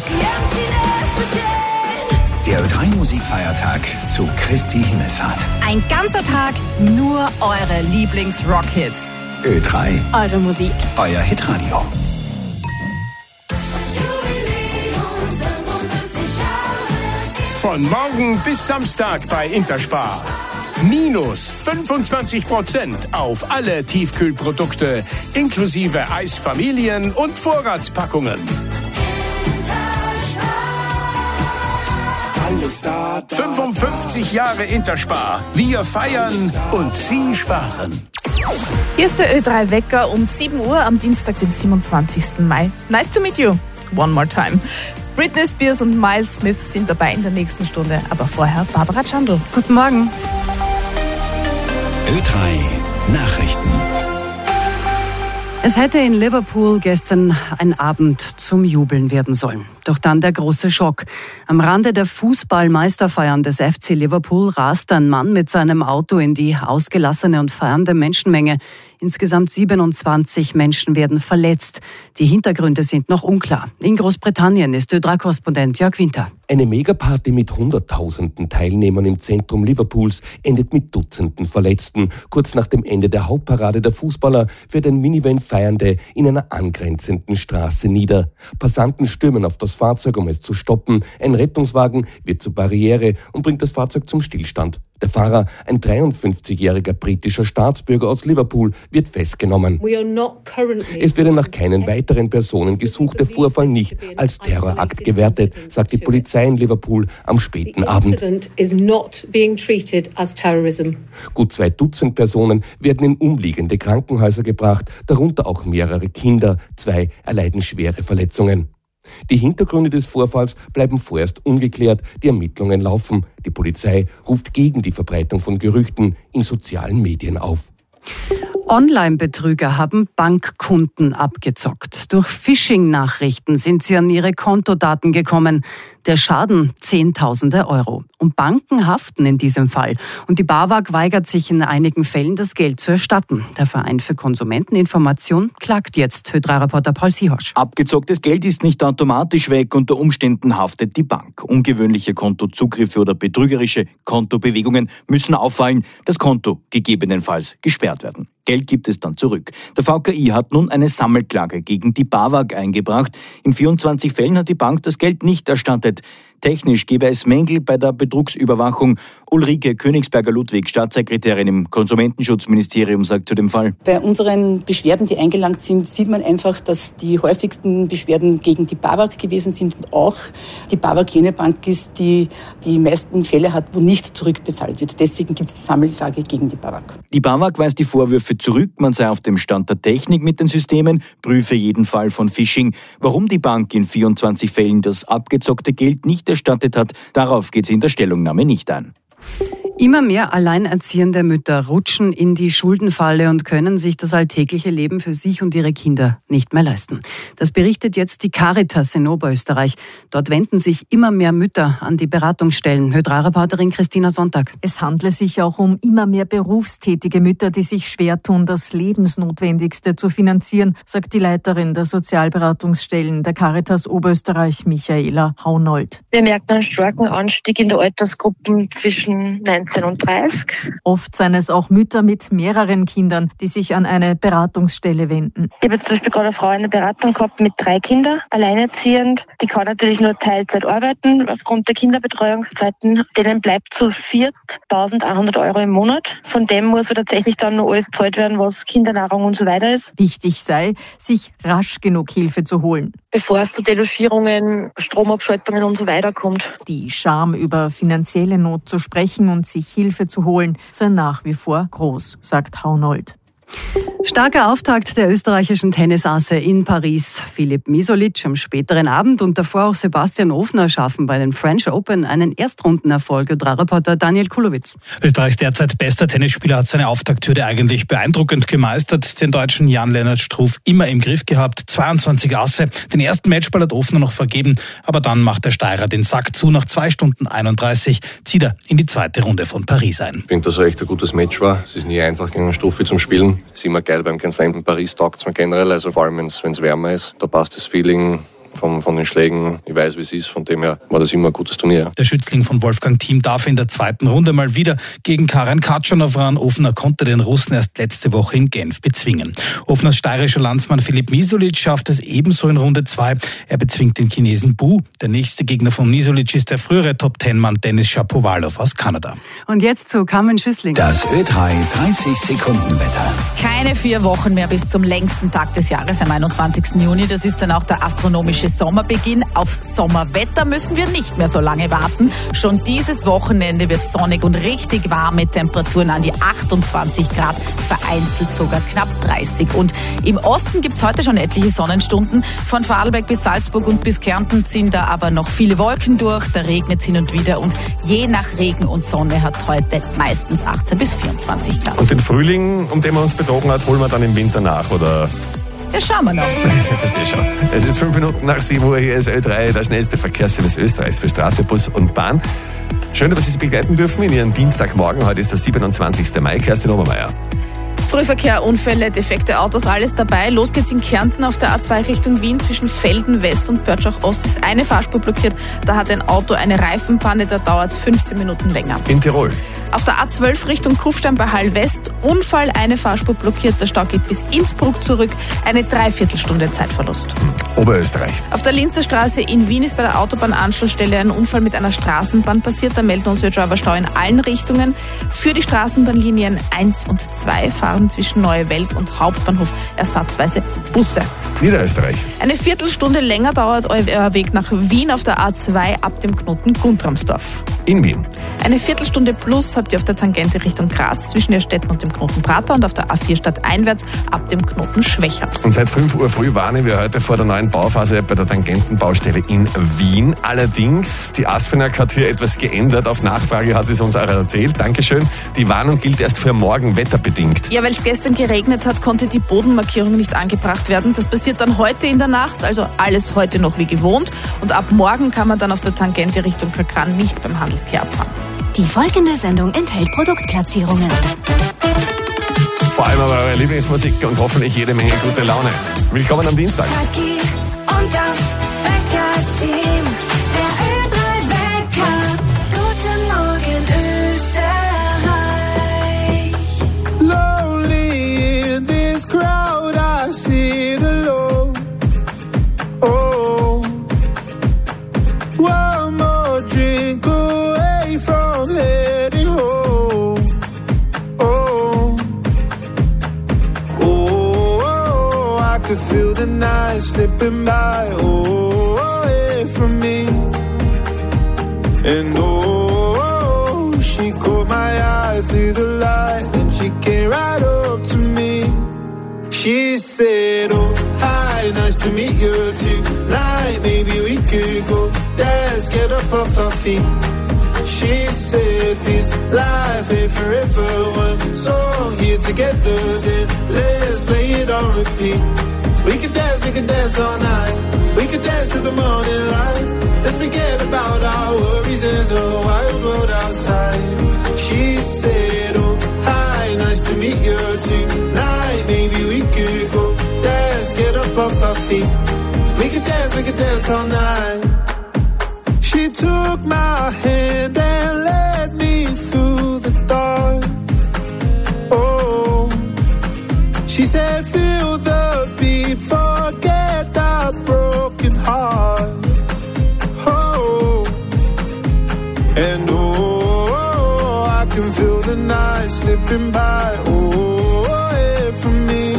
Der Ö drei Musikfeiertag zu Christi Himmelfahrt. Ein ganzer Tag nur eure Lieblings-Rockhits. Ö drei. Eure Musik. Euer Hitradio. Von morgen bis Samstag bei Interspar. Minus fünfundzwanzig Prozent auf alle Tiefkühlprodukte inklusive Eisfamilien und Vorratspackungen. fünfundfünfzig Jahre Interspar. Wir feiern und Sie sparen. Hier ist der Ö drei Wecker um sieben Uhr am Dienstag, dem siebenundzwanzigsten Mai. Nice to meet you. One more time. Britney Spears und Miles Smith sind dabei in der nächsten Stunde. Aber vorher Barbara Chandl. Guten Morgen. Ö drei Nachrichten. Es hätte in Liverpool gestern ein Abend zum Jubeln werden sollen. Doch dann der große Schock. Am Rande der Fußballmeisterfeiern des F C Liverpool rast ein Mann mit seinem Auto in die ausgelassene und feiernde Menschenmenge. Insgesamt siebenundzwanzig Menschen werden verletzt. Die Hintergründe sind noch unklar. In Großbritannien ist Ö drei Korrespondent Jörg Winter. Eine Megaparty mit hunderttausenden Teilnehmern im Zentrum Liverpools endet mit Dutzenden Verletzten. Kurz nach dem Ende der Hauptparade der Fußballer wird ein Minivan Feiernde in einer angrenzenden Straße nieder. Passanten stürmen auf das Fahrzeug, um es zu stoppen. Ein Rettungswagen wird zur Barriere und bringt das Fahrzeug zum Stillstand. Der Fahrer, ein dreiundfünfzigjähriger britischer Staatsbürger aus Liverpool, wird festgenommen. Es werde nach keinen weiteren Personen gesucht, der Vorfall nicht als Terrorakt gewertet, sagt die Polizei in Liverpool am späten Abend. Gut zwei Dutzend Personen werden in umliegende Krankenhäuser gebracht, darunter auch mehrere Kinder. Zwei erleiden schwere Verletzungen. Die Hintergründe des Vorfalls bleiben vorerst ungeklärt, die Ermittlungen laufen. Die Polizei ruft gegen die Verbreitung von Gerüchten in sozialen Medien auf. Online-Betrüger haben Bankkunden abgezockt. Angst. Durch Phishing-Nachrichten sind sie an ihre Kontodaten gekommen. Der Schaden Zehntausende Euro. Und Banken haften in diesem Fall. Und die BAWAG weigert sich in einigen Fällen, das Geld zu erstatten. Der Verein für Konsumenteninformation klagt jetzt. Ö drei Reporter Paul Siehosch. Abgezocktes Geld ist nicht automatisch weg. Unter Umständen haftet die Bank. Ungewöhnliche Kontozugriffe oder betrügerische Kontobewegungen müssen auffallen. Das Konto gegebenenfalls gesperrt werden. Geld gibt es dann zurück. Der V K I hat nun eine Sammelklage gegen die BAWAG eingebracht. In vierundzwanzig Fällen hat die Bank das Geld nicht erstattet. Technisch gebe es Mängel bei der Betrugsüberwachung. Ulrike Königsberger-Ludwig, Staatssekretärin im Konsumentenschutzministerium, sagt zu dem Fall: Bei unseren Beschwerden, die eingelangt sind, sieht man einfach, dass die häufigsten Beschwerden gegen die BAWAG gewesen sind und auch die BAWAG jene Bank ist, die die meisten Fälle hat, wo nicht zurückbezahlt wird. Deswegen gibt es die Sammelklage gegen die BAWAG. Die BAWAG weist die Vorwürfe zurück, man sei auf dem Stand der Technik mit den Systemen, prüfe jeden Fall von Phishing. Warum die Bank in vierundzwanzig Fällen das abgezockte Geld nicht erstattet hat, darauf geht sie in der Stellungnahme nicht ein. Immer mehr alleinerziehende Mütter rutschen in die Schuldenfalle und können sich das alltägliche Leben für sich und ihre Kinder nicht mehr leisten. Das berichtet jetzt die Caritas in Oberösterreich. Dort wenden sich immer mehr Mütter an die Beratungsstellen. Ö drei Reporterin Christina Sonntag. Es handle sich auch um immer mehr berufstätige Mütter, die sich schwer tun, das Lebensnotwendigste zu finanzieren, sagt die Leiterin der Sozialberatungsstellen der Caritas Oberösterreich, Michaela Haunold. Wir merken einen starken Anstieg in der Altersgruppen zwischen neunzehn und dreißig. Oft seien es auch Mütter mit mehreren Kindern, die sich an eine Beratungsstelle wenden. Ich habe jetzt zum Beispiel gerade eine Frau in der Beratung gehabt mit drei Kindern, alleinerziehend. Die kann natürlich nur Teilzeit arbeiten aufgrund der Kinderbetreuungszeiten. Denen bleibt so viertausendeinhundert Euro im Monat. Von dem muss aber tatsächlich dann noch alles gezahlt werden, was Kindernahrung und so weiter ist. Wichtig sei, sich rasch genug Hilfe zu holen, bevor es zu Delogierungen, Stromabschaltungen und so weiter kommt. Die Scham, über finanzielle Not zu sprechen und sich Hilfe zu holen, sei nach wie vor groß, sagt Haunold. Starker Auftakt der österreichischen Tennisasse in Paris. Filip Misolic am späteren Abend und davor auch Sebastian Ofner schaffen bei den French Open einen Erstrundenerfolg. Ö drei Reporter Daniel Kulowitz. Österreichs derzeit bester Tennisspieler hat seine Auftakthürde eigentlich beeindruckend gemeistert. Den Deutschen Jan-Lennart Struff immer im Griff gehabt. zweiundzwanzig Asse. Den ersten Matchball hat Ofner noch vergeben, aber dann macht der Steirer den Sack zu. Nach zwei Stunden einunddreißig zieht er in die zweite Runde von Paris ein. Ich finde, dass er echt ein gutes Match war. Es ist nie einfach gegen einen Struffi zum Spielen. Es ist immer geil beim Grand Slam. In Paris taugt es mir generell, also vor allem wenn es wärmer ist. Da passt das Feeling von, von den Schlägen. Ich weiß, wie es ist. Von dem her war das immer ein gutes Turnier. Der Schützling von Wolfgang Thiem darf in der zweiten Runde mal wieder gegen Karen Khachanov ran. Ofner konnte den Russen erst letzte Woche in Genf bezwingen. Ofners steirischer Landsmann Filip Misolic schafft es ebenso in Runde zwei. Er bezwingt den Chinesen Bu. Der nächste Gegner von Misolic ist der frühere Top-Ten-Mann Denis Shapovalov aus Kanada. Und jetzt zu Carmen Schüssling. Das Ö drei dreißig Sekunden Wetter. Keine vier Wochen mehr bis zum längsten Tag des Jahres am einundzwanzigsten Juni. Das ist dann auch der astronomische Sommerbeginn. Auf Sommerwetter müssen wir nicht mehr so lange warten. Schon dieses Wochenende wird sonnig und richtig warm mit Temperaturen an die achtundzwanzig Grad, vereinzelt sogar knapp dreißig. Und im Osten gibt es heute schon etliche Sonnenstunden. Von Vorarlberg bis Salzburg und bis Kärnten ziehen da aber noch viele Wolken durch. Da regnet es hin und wieder und je nach Regen und Sonne hat es heute meistens achtzehn bis vierundzwanzig Grad. Und den Frühling, um den man uns betrogen hat, holen wir dann im Winter nach, oder? Ja, schauen wir noch. Ich verstehe schon. Es ist fünf Minuten nach sieben Uhr. Hier ist Ö drei, der schnellste Verkehrsservice Österreichs für Straße, Bus und Bahn. Schön, dass Sie Sie begleiten dürfen in Ihren Dienstagmorgen. Heute ist der siebenundzwanzigsten Mai. Kerstin Obermeier. Frühverkehr, Unfälle, defekte Autos, alles dabei. Los geht's in Kärnten auf der A zwei Richtung Wien zwischen Felden West und Pörtschach Ost ist eine Fahrspur blockiert. Da hat ein Auto eine Reifenpanne, da dauert es fünfzehn Minuten länger. In Tirol. Auf der A zwölf Richtung Kufstein bei Hall West, Unfall, eine Fahrspur blockiert, der Stau geht bis Innsbruck zurück, eine Dreiviertelstunde Zeitverlust. Oberösterreich. Auf der Linzer Straße in Wien ist bei der Autobahnanschlussstelle ein Unfall mit einer Straßenbahn passiert, da melden uns jetzt aber Stau in allen Richtungen. Für die Straßenbahnlinien eins und zwei fahren zwischen Neue Welt und Hauptbahnhof ersatzweise Busse. Niederösterreich. Eine Viertelstunde länger dauert euer Weg nach Wien auf der A zwei ab dem Knoten Guntramsdorf. In Wien. Eine Viertelstunde plus habt habt ihr auf der Tangente Richtung Graz zwischen der Städten und dem Knoten Prater und auf der A vier stadteinwärts ab dem Knoten Schwächert. Und seit fünf Uhr früh warnen wir heute vor der neuen Bauphase bei der Tangentenbaustelle in Wien. Allerdings, die ASFINAG hat hier etwas geändert. Auf Nachfrage hat sie es uns auch erzählt. Dankeschön. Die Warnung gilt erst für morgen wetterbedingt. Ja, weil es gestern geregnet hat, konnte die Bodenmarkierung nicht angebracht werden. Das passiert dann heute in der Nacht, also alles heute noch wie gewohnt. Und ab morgen kann man dann auf der Tangente Richtung Kakran nicht beim Handelskehr abfahren. Die folgende Sendung enthält Produktplatzierungen. Vor allem aber eure Lieblingsmusik und hoffentlich jede Menge gute Laune. Willkommen am Dienstag. Kaki und das Wecker-Team. Der Ö drei Wecker. Guten Morgen, Österreich. Lonely in this crowd, I sit alone. Oh, one more drink away from heading home. Oh, oh, I could feel the night slipping by. Oh, away from me. And oh, she caught my eye through the light, and she came right up to me. She said, oh, hi, nice to meet you tonight. Maybe we could go dance, get up off our feet. She said, this life ain't forever. One song here together, then let's play it on repeat. We could dance, we could dance all night. We could dance to the morning light. Let's forget about our worries in the wild world outside. She said, oh, hi, nice to meet you tonight. Maybe we could go dance, get up off our feet. We could dance, we could dance all night. She took my hand and led me through the dark. Oh, she said, feel the beat, forget the broken heart. Oh, and oh, I can feel the night slipping by. Oh, away from me.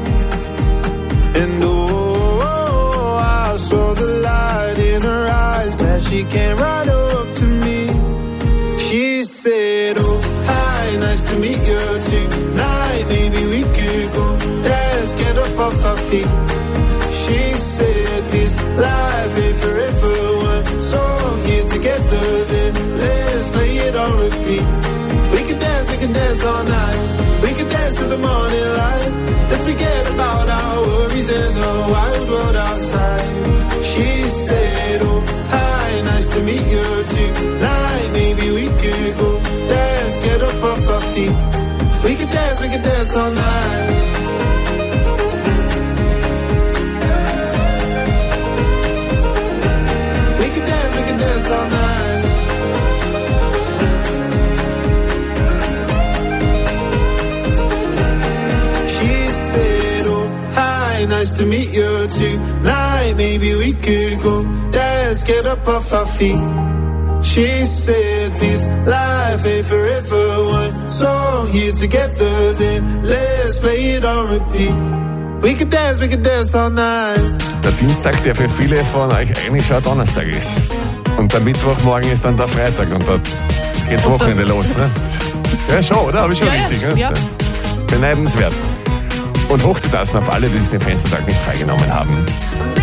And oh, I saw the light in her eyes, glad she came right up to me. She said, oh, hi, nice to meet you tonight. Maybe we could go dance, get up off our feet. She said, this life ain't forever. One song here together, then let's play it on repeat. We can dance, we can dance all night. We can dance to the morning light. Let's forget about our worries in the wild world outside. She said, oh, hi, nice to meet you tonight. Maybe we could go dance, get up off our feet. We can dance, we can dance all night. We can dance, we can dance all night. She said, oh, hi, nice to meet you tonight. Maybe we could go dance, get up off our feet. She said, this life ain't forever. One song here together, then let's play it on repeat. We can dance, we can dance all night. Der Dienstag, der für viele von euch eigentlich schon Donnerstag ist. Und der Mittwochmorgen ist dann der Freitag und dort geht's Wochenende los, ne? Ja, schon, oder? Habe ich schon ja, richtig, ja, ne? Ja. Beneidenswert. Und hoch die Tassen auf alle, die sich den Fenstertag nicht freigenommen haben.